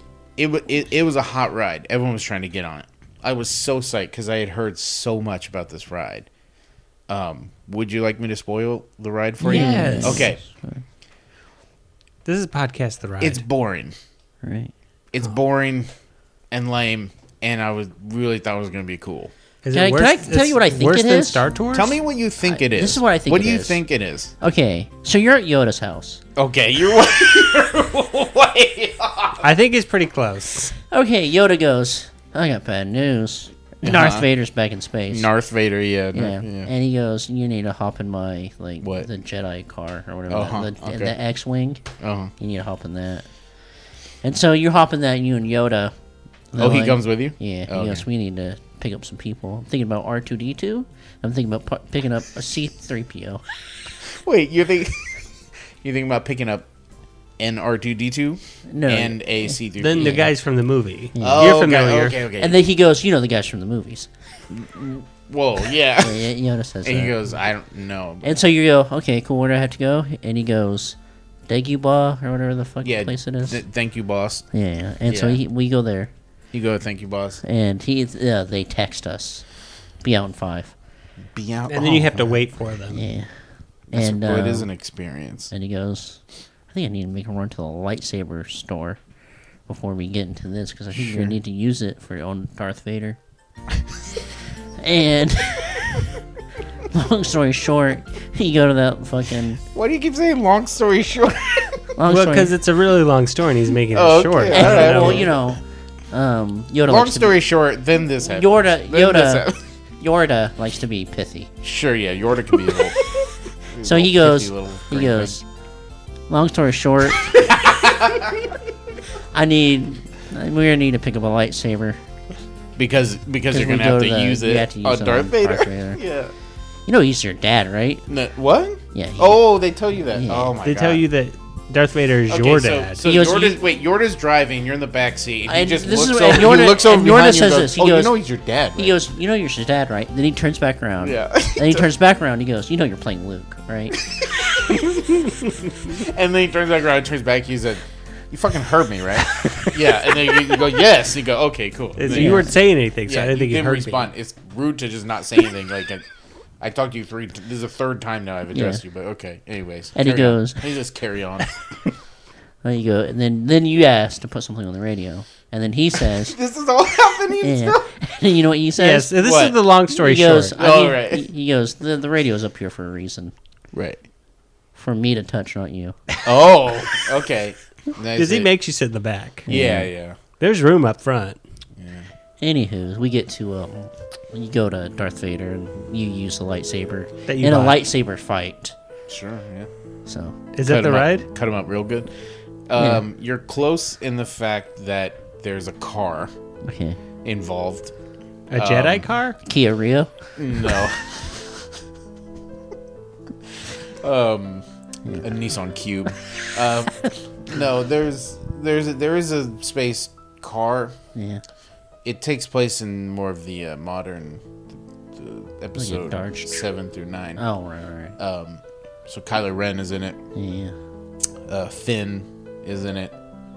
it was a hot ride. Everyone was trying to get on it. I was so psyched because I had heard so much about this ride. Would you like me to spoil the ride for Yes. you? Okay. This is podcast the ride. It's boring. Right. It's boring and lame, and I really thought it was going to be cool. Is Can I tell you what I think worse it than is? Star Tours? Tell me what you think it is. this is what I think What it do you is. think it is? Okay, so you're at Yoda's house. Okay, you're way off. I think it's pretty close. Okay, Yoda goes, I got bad news. Darth Vader's back in space. Darth Vader, yeah. yeah. And he goes, you need to hop in my, What? the Jedi car or whatever. Uh-huh, The okay. X-Wing. Uh-huh. You need to hop in that. And so you hop in that, and you and Yoda Oh, he comes with you? Yeah. Okay. Yes, we need to pick up some people. I'm thinking about R2D2. I'm thinking about picking up a C3PO. Wait, you think about picking up an R2D2 No. and a C3PO? Then the guys from the movie. Oh, You're familiar. Okay. And then he goes, you know the guys from the movies. Whoa, yeah. Yoda says And that. he goes, I don't know. And so you go, okay, cool, where do I have to go? And he goes, Dagobah, or whatever the fuck place it is. Thank you, boss. Yeah. And so Yeah. we go there. You go, thank you, boss. And they text us. Be out in 5. Be out. And then you have to wait for them. Yeah. That's, And it is an experience. And he goes, I think I need to make a run to the lightsaber store before we get into this, because I think you're going to need to use it for your own Darth Vader. And long story short, you go to that fucking... Why do you keep saying long story short? Well, because it's a really long story and he's making it Oh, okay. short. All right. Well, you know, Yoda Long likes story short, then this happened. Yoda likes to be pithy. Sure, yeah, Yoda can be a little... So he goes, long story short, we're gonna need to pick up a lightsaber. Because you're we gonna go have to to the- use you it have to use on it Darth on Vader. Darth Vader. Yeah. You know he's your dad, right? No, what? Yeah. Oh, they tell you that. Yeah. Oh my They god. tell you that Darth Vader is Okay, your so, dad. So He goes, Yorda's driving. You're in the back seat. And he And just this is looks what- over. and Yorda- He looks over and behind Yorda you says and goes, this. He "Oh, goes- you know he's your dad." He Right? goes, you know you're your dad, right? Then he turns back around. Yeah. Then he turns back around. He goes, you know you're playing Luke, right? And then he turns back around and turns back. He said, "You fucking heard me, right?" Yeah. And then you go, "Yes." You go, "Okay, cool." So Then you weren't saying anything, so Yeah, I didn't think you didn't heard respond. me. It's rude to just not say anything. Like I talked to you this is the third time now I've addressed Yeah. you, but okay. Anyways, And he carry on. goes- He just carry on. There you go. And then you ask to put something on the radio, and then he says, This is all happening. yeah. Still? And you know what he Yes, says? this What? is the long story He goes, short. I mean, right. he goes, the radio's up here for a reason, Right. for me to touch, not you. Oh, okay. That's Because he it. makes you sit in the back. Yeah. There's room up front. Anywho, we get to you go to Darth Vader and you use the lightsaber That you in a bought. lightsaber fight. Sure. Yeah. So Is that the ride? Cut him up real good. You're close in the fact that there's a car okay, involved. A Jedi car? Kia Rio. No. A Nissan Cube. No, there is a space car. Yeah, It takes place in more of the modern episode Dark 7 through 9. oh right. So Kylo Ren is in it. Yeah, Finn is in it.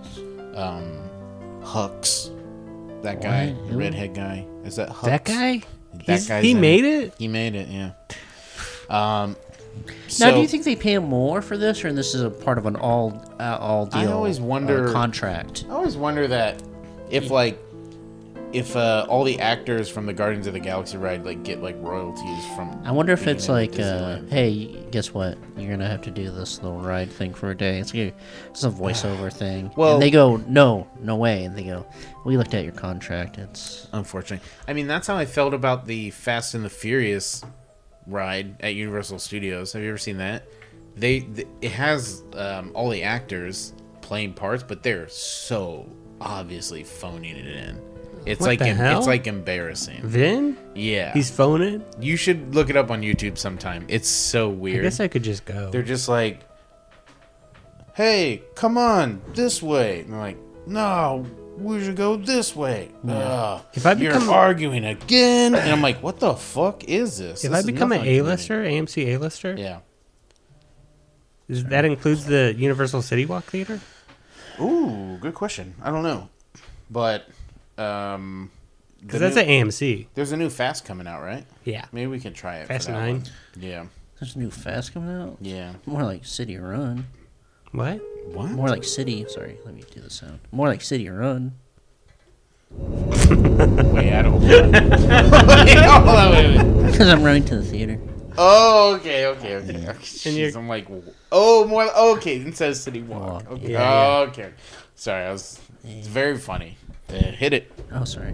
Hux, that guy, What? the Who? redhead guy. Is that Hux? That guy? That guy's He in made it? He made it, yeah. now, So do you think they pay him more for this, or this is a part of an all deal? I always wonder- contract. I always wonder that if all the actors from the Guardians of the Galaxy ride get royalties from. I wonder if being it's in like, Disneyland. hey, guess what? You're gonna have to do this little ride thing for a day. It's a voiceover thing. Well- and they go, no way, and they go, we looked at your contract. It's Unfortunately, I mean that's how I felt about the Fast and the Furious ride at Universal Studios. Have you ever seen that? It has all the actors playing parts, but they're so obviously phoning it in. It's What the hell? it's like embarrassing. Vin? Yeah, He's phoning? you should look it up on YouTube sometime. It's so I weird. guess I could just go. They're just like, "Hey, come on, this way." And they're like, "No, we should go this way." Ugh, If I you're become- arguing again, and I'm like, "What the fuck is this?" If This I is become an nothing like A-lister, AMC A-lister, community. that includes the Universal City Walk Theater? Yeah. Ooh, good question. I don't know, but Because that's at AMC. there's a new Fast coming out, right? Yeah. Maybe we can try it. Fast for that 9? one. Yeah. there's a new Fast coming out. Yeah. More like City Run. What? What? More like City. Sorry, let me do the sound. More like City Run. Wait, I don't. Wait, hold on, wait. Because I'm running to the theater. Oh, okay. you're- I'm like, oh, more. Okay, it says City Walk. Walk, Okay. yeah. Okay. Sorry, it's very funny. Hit it. Oh, sorry.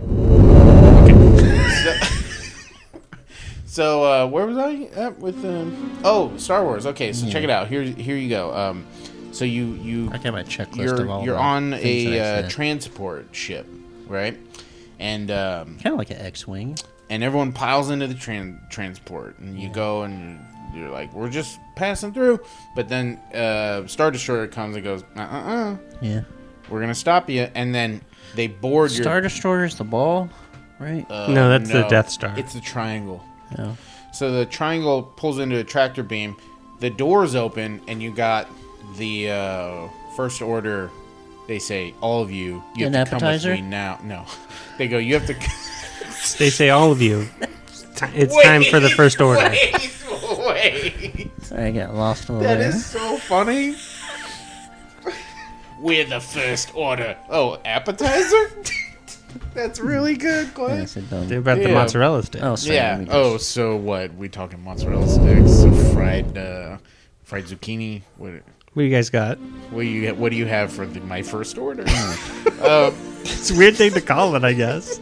So where was I at with Star Wars? Okay, so check it out. Here you go. So you I got my checklist of all you're the on things that I a said. transport ship, right? And Kind of like an X-wing. and everyone piles into the transport, and you go and you're like, we're just passing through. But then Star Destroyer comes and goes, Yeah. we're gonna stop you, and then they board your Star Destroyer's the ball, right? No, that's the Death Star. It's the triangle. No. So the triangle pulls into a tractor beam. The doors open, and you got the First Order. They say, all of you An have to appetizer? come with me now. No, they go, you have to. They say all of you. It's time for the First Order. Wait. Sorry, I got lost a little That there. is so funny. We're the First Order. Oh, appetizer? That's really good, Clay. Yes, it does. They're about the Yeah. mozzarella stick. Oh, sorry. Yeah. let me just- Oh, so what? We talking mozzarella sticks, fried zucchini? What What do you guys got? What do you have for my First Order? It's a weird thing to call it, I guess.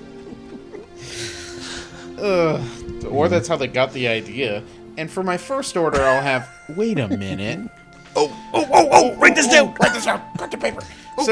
Or that's how they got the idea. And for my First Order, I'll have. Wait a minute. Write this down. Write this down. Cut the paper.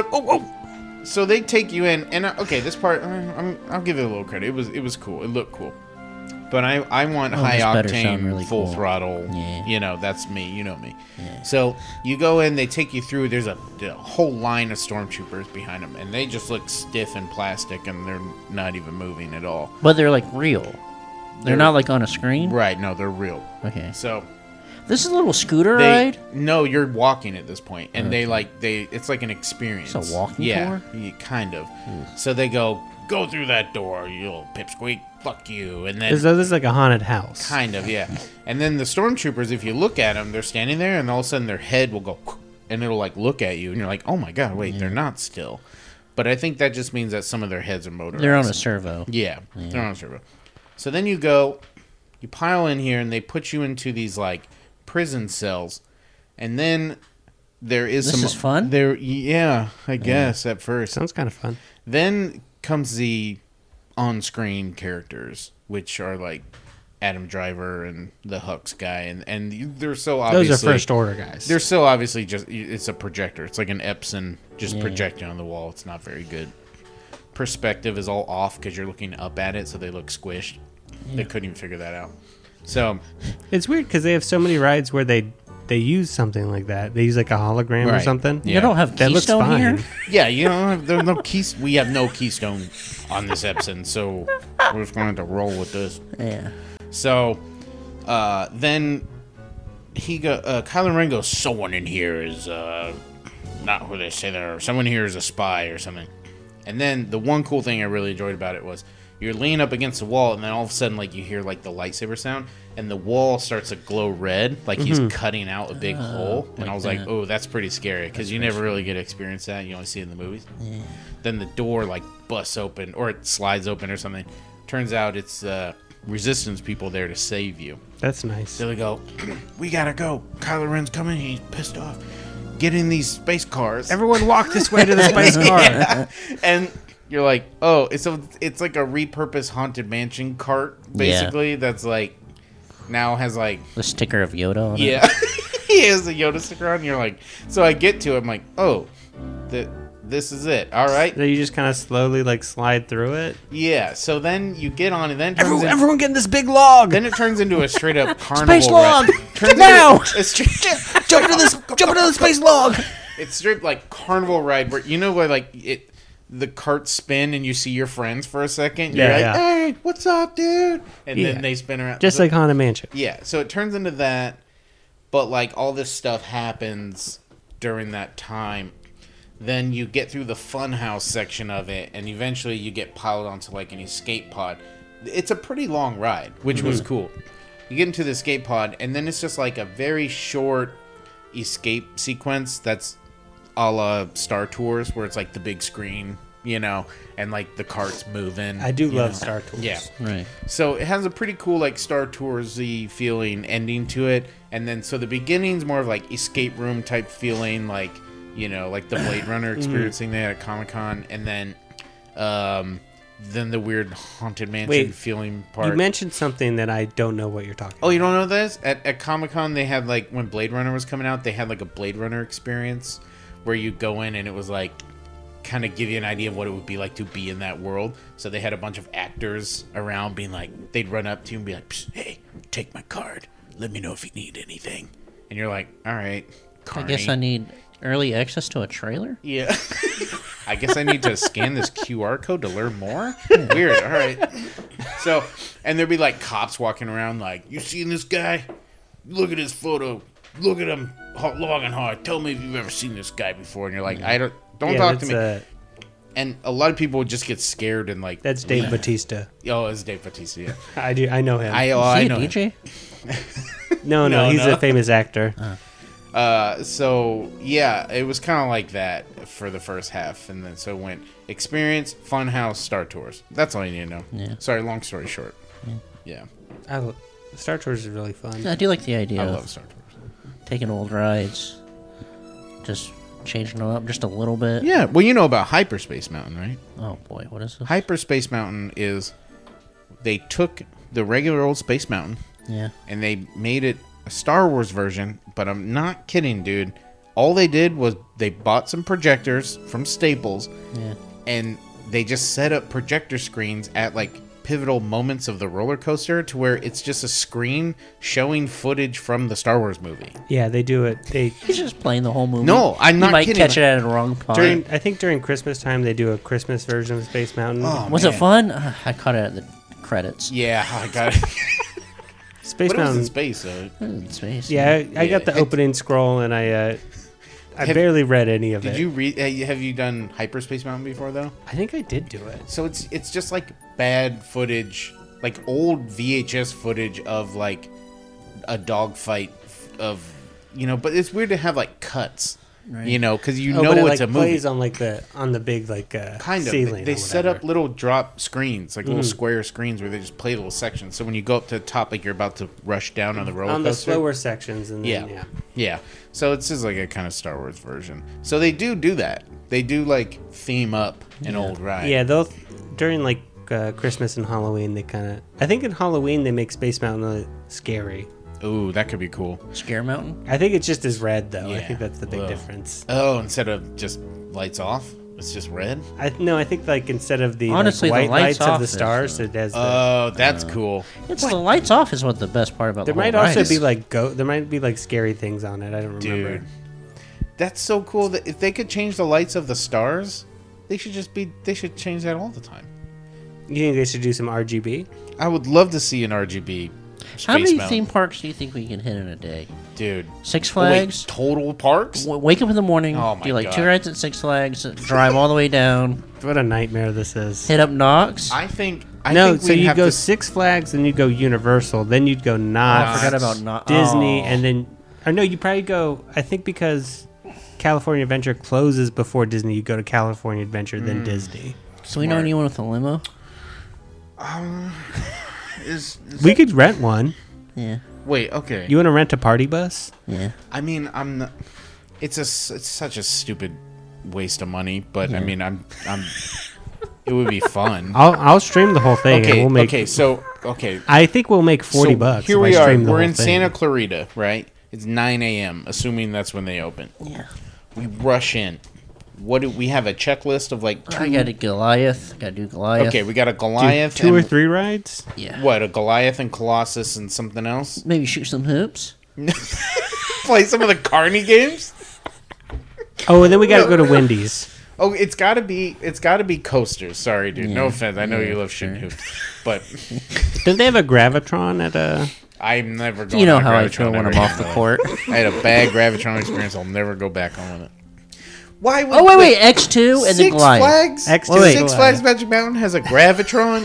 So they take you in, and okay, this part I'll give it a little credit. It was cool. It looked cool, but I want high this better sound octane, really full cool. throttle. Yeah. You know, that's me. You know me. Yeah. So you go in, they take you through. There's a whole line of stormtroopers behind them, and they just look stiff and plastic, and they're not even moving at all. But they're like real. They're not like on a screen? Right? No, they're real. Okay. So This is a little scooter they ride? no, you're walking at this point, and they it's like an experience. It's a walking yeah, tour? Yeah, kind of. So they go through that door, you little pipsqueak, fuck you, and then As though this is like a haunted house. kind of yeah, and then the stormtroopers, if you look at them, they're standing there, and all of a sudden their head will go, and it'll like look at you, and you're like, oh my god, wait, they're not still. But I think that just means that some of their heads are motorized. They're on a servo. Yeah, they're on a servo. So then you pile in here, and they put you into these like prison cells, and then there is This some is fun? There, yeah, I guess at first. Sounds kind of fun. Then comes the on-screen characters, which are like Adam Driver and the Hux guy, and they're so obviously Those are First Order guys. They're so obviously just it's a projector. It's like an Epson just projecting on the wall. It's not very good. Perspective is all off because you're looking up at it, so they look squished. They couldn't even figure that out. So It's weird because they have so many rides where they use something like that. They use like a hologram or Right. something. Yeah. You don't have That looks Keystone fine. here? yeah, you know, there's no we have no Keystone on this Epson, so we're just going to have to roll with this. Yeah. So then Kylo Ren goes, someone in here is not who they say they are. Someone here is a spy or something. And then the one cool thing I really enjoyed about it was you're leaning up against the wall, and then all of a sudden, like, you hear like the lightsaber sound, and the wall starts to glow red, like he's cutting out a big hole. And I was like, oh, that's pretty scary because you never really get to experience that. You only see it in the movies. Yeah. Then the door like busts open, or it slides open or something. Turns out it's Resistance people there to save you. That's nice. So they go, we gotta go. Kylo Ren's coming. He's pissed off. Get in these space cars. Everyone walk this way to the space car. And you're like, oh, it's like a repurposed Haunted Mansion cart, basically. That's like now has like The sticker of Yoda on it. yeah, he has a Yoda sticker on. And you're like, so I get to it. I'm like, oh, this is it. All right. So you just kind of slowly like slide through it. Yeah. So then you get on, and then it turns Everyone get in this big log. then it turns into a straight up carnival Space log! ride. Turns Now! into a straight, Jump into the space log! it's straight like carnival ride where you know where like the carts spin and you see your friends for a second. You're like, hey, what's up, dude? And Yeah. then they spin around. Just like Haunted Mansion. yeah. So it turns into that, but like all this stuff happens during that time. Then you get through the funhouse section of it, and eventually you get piled onto like an escape pod. It's a pretty long ride, which was cool. You get into the escape pod, and then it's just like a very short escape sequence that's a la Star Tours, where it's like the big screen, you know, and like the carts moving. I do you love know. Star Tours. Yeah. Right. So it has a pretty cool like Star Toursy feeling ending to it, and then so the beginning's more of like escape room type feeling, like, you know, like the Blade Runner experiencing that at Comic-Con, and then the weird Haunted Mansion feeling part. You mentioned something that I don't know what you're talking about. Oh, you don't know this? At Comic-Con, they had like when Blade Runner was coming out, they had like a Blade Runner experience where you go in and it was like kind of give you an idea of what it would be like to be in that world. So they had a bunch of actors around being like, they'd run up to you and be like, "Psst, hey, take my card. Let me know if you need anything." And you're like, all right, I guess I need early access to a trailer? Yeah. I guess I need to scan this QR code to learn more? Weird. All right. So, and there'd be like cops walking around like, "You seen this guy? Look at his photo. Look at him long and hard. Tell me if you've ever seen this guy before." And you're like, don't talk to me. And a lot of people would just get scared and like. That's Dave Bautista. Oh, it's Dave Bautista, yeah. I know him. I know him. DJ? No, he's a famous actor. So yeah, it was kind of like that for the first half, and then so it went Experience, Funhouse, Star Tours. That's all you need to know. Yeah. Sorry, long story short. Yeah. Star Tours is really fun. I do like the idea I of love Star Tours. taking old rides, just changing them up just a little bit. Yeah, well, you know about Hyperspace Mountain, right? Oh boy, what is this? Hyperspace Mountain is they took the regular old Space Mountain Yeah. and they made it a Star Wars version, but I'm not kidding, dude. All they did was they bought some projectors from Staples Yeah. and they just set up projector screens at like pivotal moments of the roller coaster to where it's just a screen showing footage from the Star Wars movie. Yeah, they do it. He's just playing the whole movie. No, I'm not You might kidding. catch it at a wrong point. I think during Christmas time they do a Christmas version of Space Mountain. Was it fun? I caught it at the credits. Yeah, I got it. Space But it was Mountain. in space, though. In space. Yeah, I got the Yeah. opening scroll and I Have- barely read any of Did it. you read? Have you done Hyperspace Mountain before, though? I think I did do it. So it's just like bad footage, like old VHS footage of like a dogfight of, but it's weird to have like cuts, because But it's it a movie. plays on on the big Kind of. ceiling. They or set up whatever. little drop screens, like little square screens where they just play little sections. So when you go up to the top, like you're about to rush down on the roller on the coaster. slower sections, and then, Yeah. So it's just like a kind of Star Wars version. So they do that. They do like theme up an old ride. Yeah, they'll during like Christmas and Halloween. They kind of. I think in Halloween they make Space Mountain scary. Ooh, that could be cool. Scare Mountain? I think it's just as red though. I Yeah. think that's the big Ugh. difference. Oh, instead of just lights off, it's just red. I think like instead of the Honestly, the white lights lights of off the is, stars, it has. Oh, that's cool. It's the lights off is what the best part about there the whole might also ride be is. like there might be like scary things on it. I don't remember. Dude. That's so cool that if they could change the lights of the stars, they should change that all the time. You think they should do some RGB? I would love to see an RGB Space How many Mountain. theme parks do you think we can hit in a day? Dude. Six Oh, wait, Flags? total parks? Wake up in the morning, Oh my do like God. 2 rides at Six Flags, drive all the way down, What a nightmare this is. hit up Knox. I think No, think so we'd you'd have go to- Six Flags, then you'd go Universal, then you'd go I Knox, forgot about Knox. Disney, Oh. and then or no, you probably go. I think because California Adventure closes before Disney, you go to California Adventure, then Disney. So we know anyone with a limo? We could rent one. Yeah. Wait, okay. You want to rent a party bus? Yeah. I mean, I'm not. It's such a stupid waste of money, but I mean, I'm. It would be fun. I'll stream the whole thing. Okay. and we'll make, Okay. I think we'll make $40. Here if we I are. stream the We're whole in thing. Santa Clarita, right? It's 9 a.m. Assuming that's when they open. Yeah. We rush in. What do we have? A checklist of like two. I got a Goliath. Got to do Goliath. Okay, we got a Do Goliath. 2 or and- 3 rides. Yeah. What, a Goliath and Colossus and something else? Maybe shoot some hoops. Play some of the Carney games? Oh, and then we got to go to Wendy's. Oh, it's gotta be coasters. Sorry, dude. No Yeah. offense. I know Yeah, you love shooting sure. hoops. But Don't they have a Gravitron at a? I'm never going You know on how I Gravitron feel when ever I'm off again the in my court. life. I had a bad Gravitron experience. I'll never go back on with it. Why would Oh, wait. X2 and then Six Goliath. Flags? X2 Wait. Six Flags Magic Mountain has a Gravitron?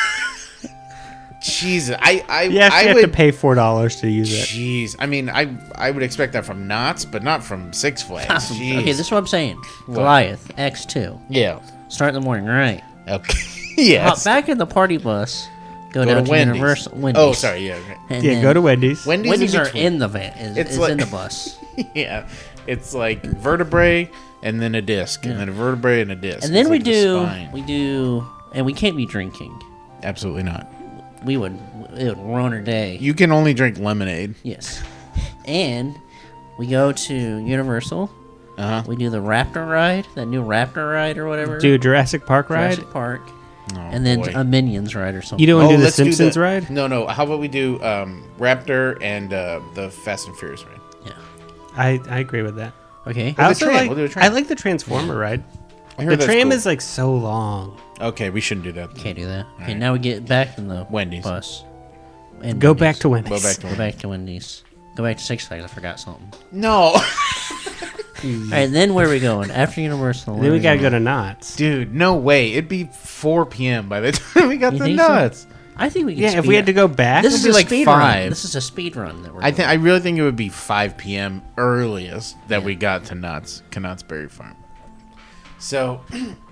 Jesus. You actually have to pay $4 to use it. Jeez. I mean, I would expect that from Knott's, but not from Six Flags. Jeez. Okay, this is what I'm saying. Goliath, X2. Yeah. Start in the morning, right? Okay. Hop Yes. back in the party bus. Go Go down to to Wendy's. Universal. Wendy's. Oh, sorry. Yeah. Okay. And Yeah, then go to Wendy's. Wendy's are between. in the van. It's Is like- in the bus. Yeah, it's like vertebrae and then a disc, and then a vertebrae and a disc. And then It's we like the do, spine. and we can't be drinking. Absolutely not. It would ruin our day. You can only drink lemonade. Yes. And we go to Universal. We do the Raptor ride, that new Raptor ride or whatever. Do a Jurassic Park ride. Jurassic Park. Oh, And then boy. a Minions ride or something. You don't want to do the let's do Simpsons ride? No. How about we do Raptor and the Fast and Furious ride? Yeah. I agree with that. Okay. I also train. like, We'll do a train. I like the Transformer ride. I The heard that's tram cool. is like so long. Okay, we shouldn't do that. Can't do that. Okay, right. now we get back in the Wendy's. bus. And Go Wendy's. back to Wendy's. Go back to Go back to Wendy's. Go back to Six Flags. I forgot something. No. All right, then where are we going? After Universal. Then we gotta go to Knott's. Dude, no way. It'd be 4 p.m. by the time we got You the think so? nuts. I think we can. Yeah, if we had to go back, This It'll is be a like speed 5. run. This is a speed run that we're. I really think it would be 5 p.m. earliest that we got to Knott's Berry Farm. So,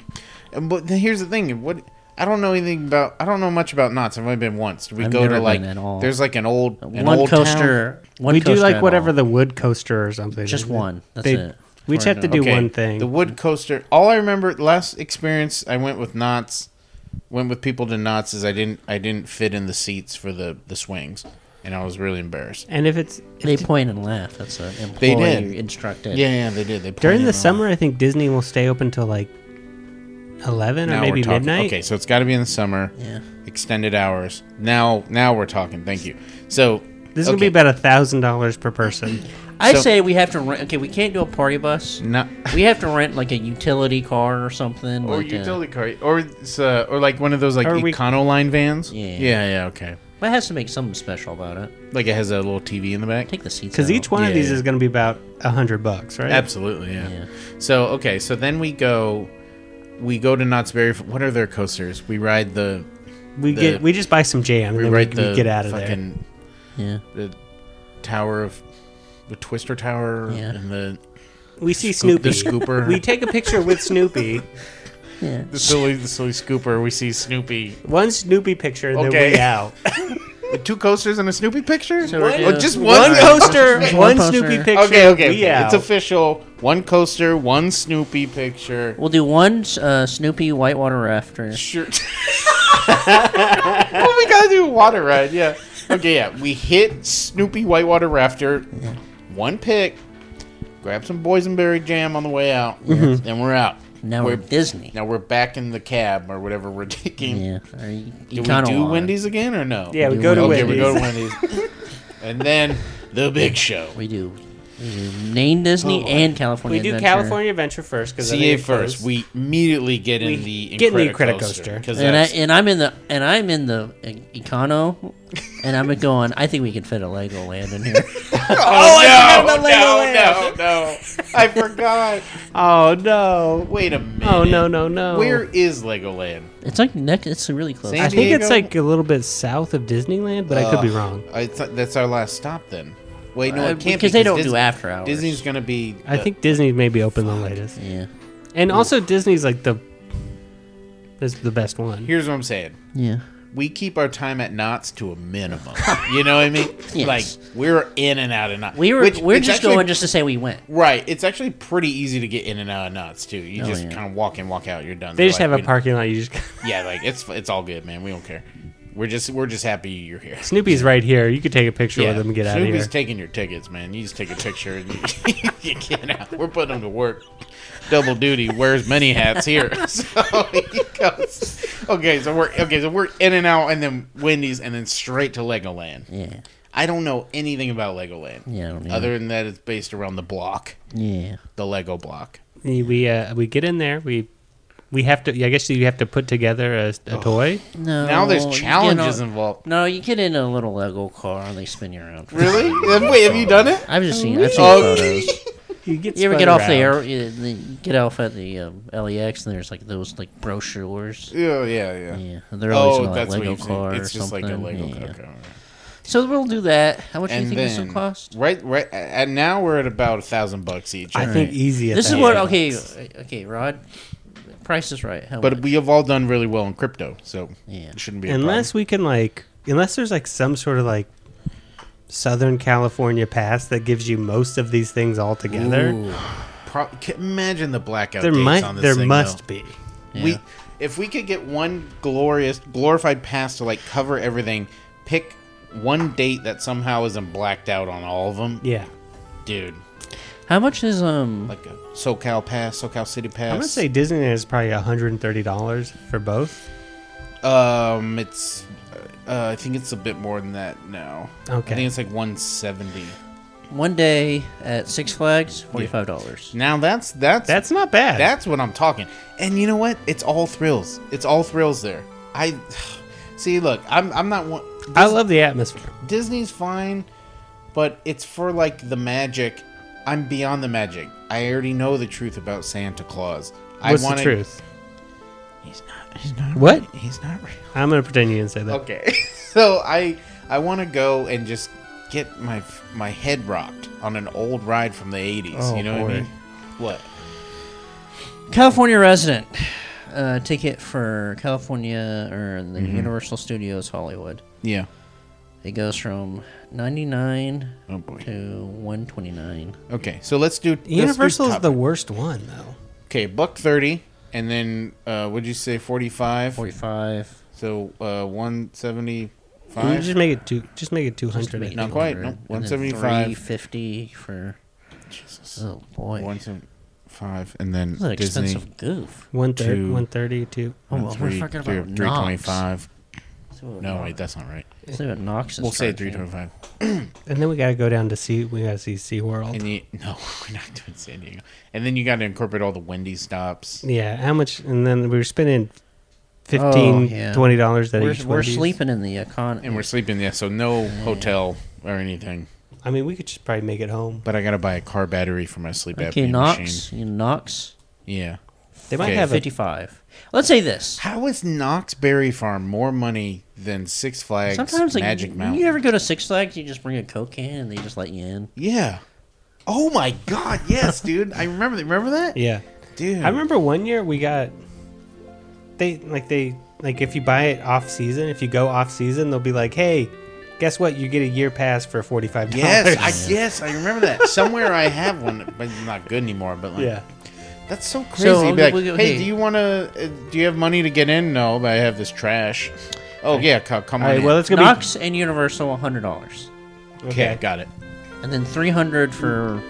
but here's the thing. I don't know much about Knott's. I've only been once. Did we I've go never to like? been at all. There's like an old one old coaster. One we do coaster like at whatever all. the wood coaster or something. Just isn't it? one. That's They- it. We just have to do Okay, one thing. The wood coaster. All I remember last experience I went with Knott's, went with people to Knott's, is I didn't fit in the seats for the swings, and I was really embarrassed. And if it's They point and laugh. That's an They employee did. instructed. Yeah, they did. They during pointed the and all. summer, I think Disney will stay open till like 11 or Now maybe we're talking. midnight. Okay, so it's got to be in the summer. Yeah. Extended hours. Now we're talking. Thank you. So This is gonna be about $1,000 per person. I So- say we have to rent. Okay, we can't do a party bus. not We have to rent like a utility car or something. or like utility car or like one of those like Or we- Econoline vans. Yeah. Yeah. Okay. But it has to make something special about it. Like it has a little TV in the back. Take the seats. Because out. each one of Yeah, these yeah. is gonna be about $100, right? Absolutely. Yeah. Yeah. So okay. So then we go to Knott's Berry. What are their coasters? We ride the. We just buy some jam and We then ride the we get out of there. fucking Yeah. the tower of the Twister Tower Yeah. and the We see Scoop- Snoopy. the scooper. We take a picture with Snoopy. Yeah. the silly scooper. We see Snoopy. One Snoopy picture and Okay. then we out. With 2 coasters and a Snoopy picture? So we're Oh, doing- just One one coaster, Just one one Snoopy poster. picture. Okay. We out. It's official. 1 coaster, 1 Snoopy picture. We'll do one Snoopy whitewater rafter. Sure. Well, we gotta do a water ride, yeah. Okay, yeah. We hit Snoopy Whitewater Rafter. 1 pick. Grab some boysenberry jam on the way out. Then we're out. Now we're Disney. Now we're back in the cab or whatever we're taking. Yeah. Do we do Wendy's again or no? Yeah, we do go to Okay, Wendy's. we go to Wendy's. And then the big show. We do Maine Disney and California. We do Adventure. California Adventure first because CA first. We immediately get in We the get in the Incredicoaster. Incredicoaster. 'Cause And that's- I'm in the Econo, and I'm going. I think we can fit a Legoland in here. No. I forgot. Oh no! Wait a minute. Oh no! Where is Legoland? It's like it's really close. San I think it's Diego? like a little bit south of Disneyland, but I could be wrong. I thought that's our last stop then. Wait, no, it can't because they don't Disney- do after hours. Disney's gonna be. I think Disney may be open the latest, Yeah. and also Disney's like is the best one. Here's what I'm saying. Yeah. We keep our time at Knott's to a minimum. You know what I mean? Yes. Like we're in and out of Knott's. We're Which it's just actually- going just to say we went. Right. It's actually pretty easy to get in and out of Knott's too. You Oh, just yeah. kind of walk in, walk out. You're done. They They're just like, have a we- parking lot. You just Yeah, like it's all good, man. We don't care. We're just happy you're here. Snoopy's right here. You could take a picture Yeah, with him and get out of Snoopy's here. taking your tickets, man. You just take a picture and you get out. We're putting him to work. Double duty. Wears many hats here. So he goes. Okay, so we're in and out, and then Wendy's, and then straight to Legoland. Yeah. I don't know anything about Legoland. Yeah. I don't know. Other than that, it's based around the block, Yeah. the Lego block. We get in there. We have to. I guess you have to put together a toy. No. Now there's you challenges get involved. No, you get in a little Lego car and they spin you around. Really? Wait, have you done it? I've seen Oh. photos. You get. You ever spun get off around. the air? You get off at the LEX and there's like those like brochures. Yeah, yeah. Yeah, they're always in a that's what Lego you've seen. car It's or just something. like a Lego Yeah. car. Okay. So we'll do that. How much do you And think this will then cost? right, and now we're at about $1,000 each. I think easy. At This is that. what. Okay, Rod. Price is right. How But much? we have all done really well in crypto, so Yeah. it shouldn't be a Unless we can unless there's like some sort of like Southern California pass that gives you most of these things all together. Imagine the blackout There dates on this thing, must though. be. Yeah. If we could get one glorified pass to like cover everything, pick one date that somehow isn't blacked out on all of them, Yeah. dude. How much is like a SoCal Pass, SoCal City Pass. I'm gonna say Disneyland is probably $130 for both. It's I think it's a bit more than that now. Okay. I think it's like $170. one day at Six Flags? $45. Now that's not bad. That's what I'm talking. And you know what? It's all thrills. It's all thrills there. I see. Look, I'm not one. I love the atmosphere. Disney's fine, but it's for like the magic. I'm beyond the magic. I already know the truth about Santa Claus. What's the truth? He's not. What? Real. He's not real. I'm gonna pretend you didn't say that. Okay. So I want to go and just get my head rocked on an old ride from the 80s. Oh, you know what I boy. mean? What? California resident. Ticket for California or the Universal Studios Hollywood. Yeah. It goes from $99 Oh boy. to $129. Okay, so let's do Universal is top. the worst one though. Okay, $130, and then what'd you say? 45. 45. So $175. You just make it 200. Make it Not quite, 200. no, And then 175. $350 for. Jesus. Oh boy. 175, and then This is an Disney. expensive goof. 130 too. Oh, well, we're talking about Knox. 325. See what No, Knox- wait, that's not right. see what Knox is We'll say charging. 325. And then we gotta go down to see. We gotta see SeaWorld. And no, we're not doing San Diego. And then you got to incorporate all the Wendy's stops. Yeah, how much? And then we were spending $15, Oh, yeah. $20 at each. We're Wendy's. sleeping in the econ. And we're sleeping, yeah, so no hotel or anything. I mean, we could just probably make it home. But I got to buy a car battery for my sleep Okay, apnea Knox. machine. You know, Knox. Yeah. They might Okay. have a 55. Let's say this. How is Knox Berry Farm more money than Six Flags Sometimes, like, Magic Mountain? you ever go to Six Flags, you just bring a Coke can and they just let you in. Yeah. Oh my God! Yes, dude. I remember. Remember that? Yeah, Dude. I remember one year we got. They if you buy it off season, if you go off season, they'll be like, hey, guess what? You get a year pass for $45. Yes, I remember that. Somewhere I have one, but it's not good anymore. But like, Yeah. that's so crazy. So, Be like, okay. hey, do you want to? Do you have money to get in? No, but I have this trash. Oh yeah, come All on. right. in. Well, it's gonna Knox and Universal, $100. be okay, got it. And then $300 for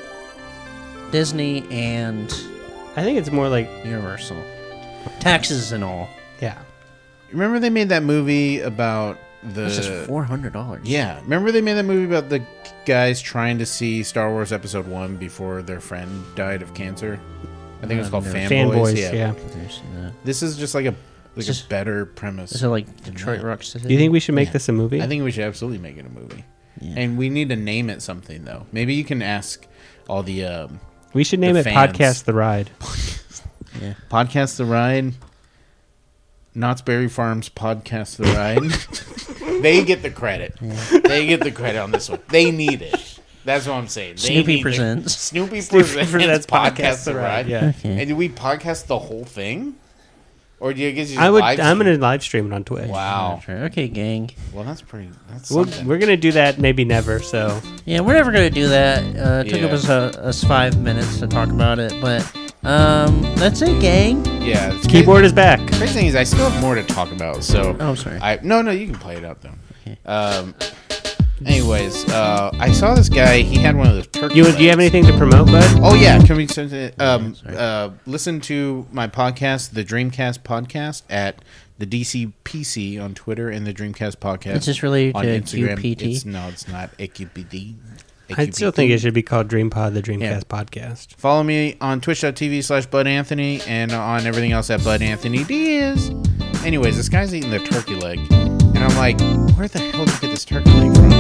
Disney and I think it's more like Universal. Taxes and all. yeah. Remember they made that movie about the. This is $400. Yeah, remember they made that movie about the guys trying to see Star Wars Episode 1 before their friend died of cancer. I think it was called no. Fanboys. Fanboys. Yeah. This is just like a Just- better premise. Is it like Detroit Rock City? Do you think we should make this a movie? I think we should absolutely make it a movie. Yeah. And we need to name it something though. Maybe you can ask all the we should name the it fans. Podcast the Ride. Yeah. Podcast the Ride. Knott's Berry Farms Podcast the Ride. They get the credit. They get the credit on this one. They need it. That's what I'm saying. They Snoopy need presents. Snoopy Presents presents Podcast Podcast the the Ride, Ride. yeah. Okay. And do we podcast the whole thing? Or do you guys just I'm live gonna stream? live stream it on Twitch. Wow. Okay, gang. Well, that's pretty. That's We're something. gonna do that maybe never. So Yeah, we're never gonna do that. It took Yeah. us 5 minutes to talk about it, but that's it, gang. Yeah. it's keyboard is back. Crazy thing is, I still have more to talk about. So. Oh, sorry. No, you can play it out though. Okay. Anyways, I saw this guy. He had one of those turkey. Do you have legs. anything to promote, bud? Oh yeah, can we send it? sorry. Listen to my podcast, the Dreamcast Podcast, at the DCPC on Twitter and the Dreamcast Podcast. Is this related on to Instagram. QPT? No, it's not AQPD. I still think it should be called DreamPod, the Dreamcast Yeah. Podcast. Follow me on twitch.tv/BudAnthony and on everything else at Bud Anthony Diaz. Anyways, this guy's eating the turkey leg, and I'm like, where the hell did you get this turkey leg from?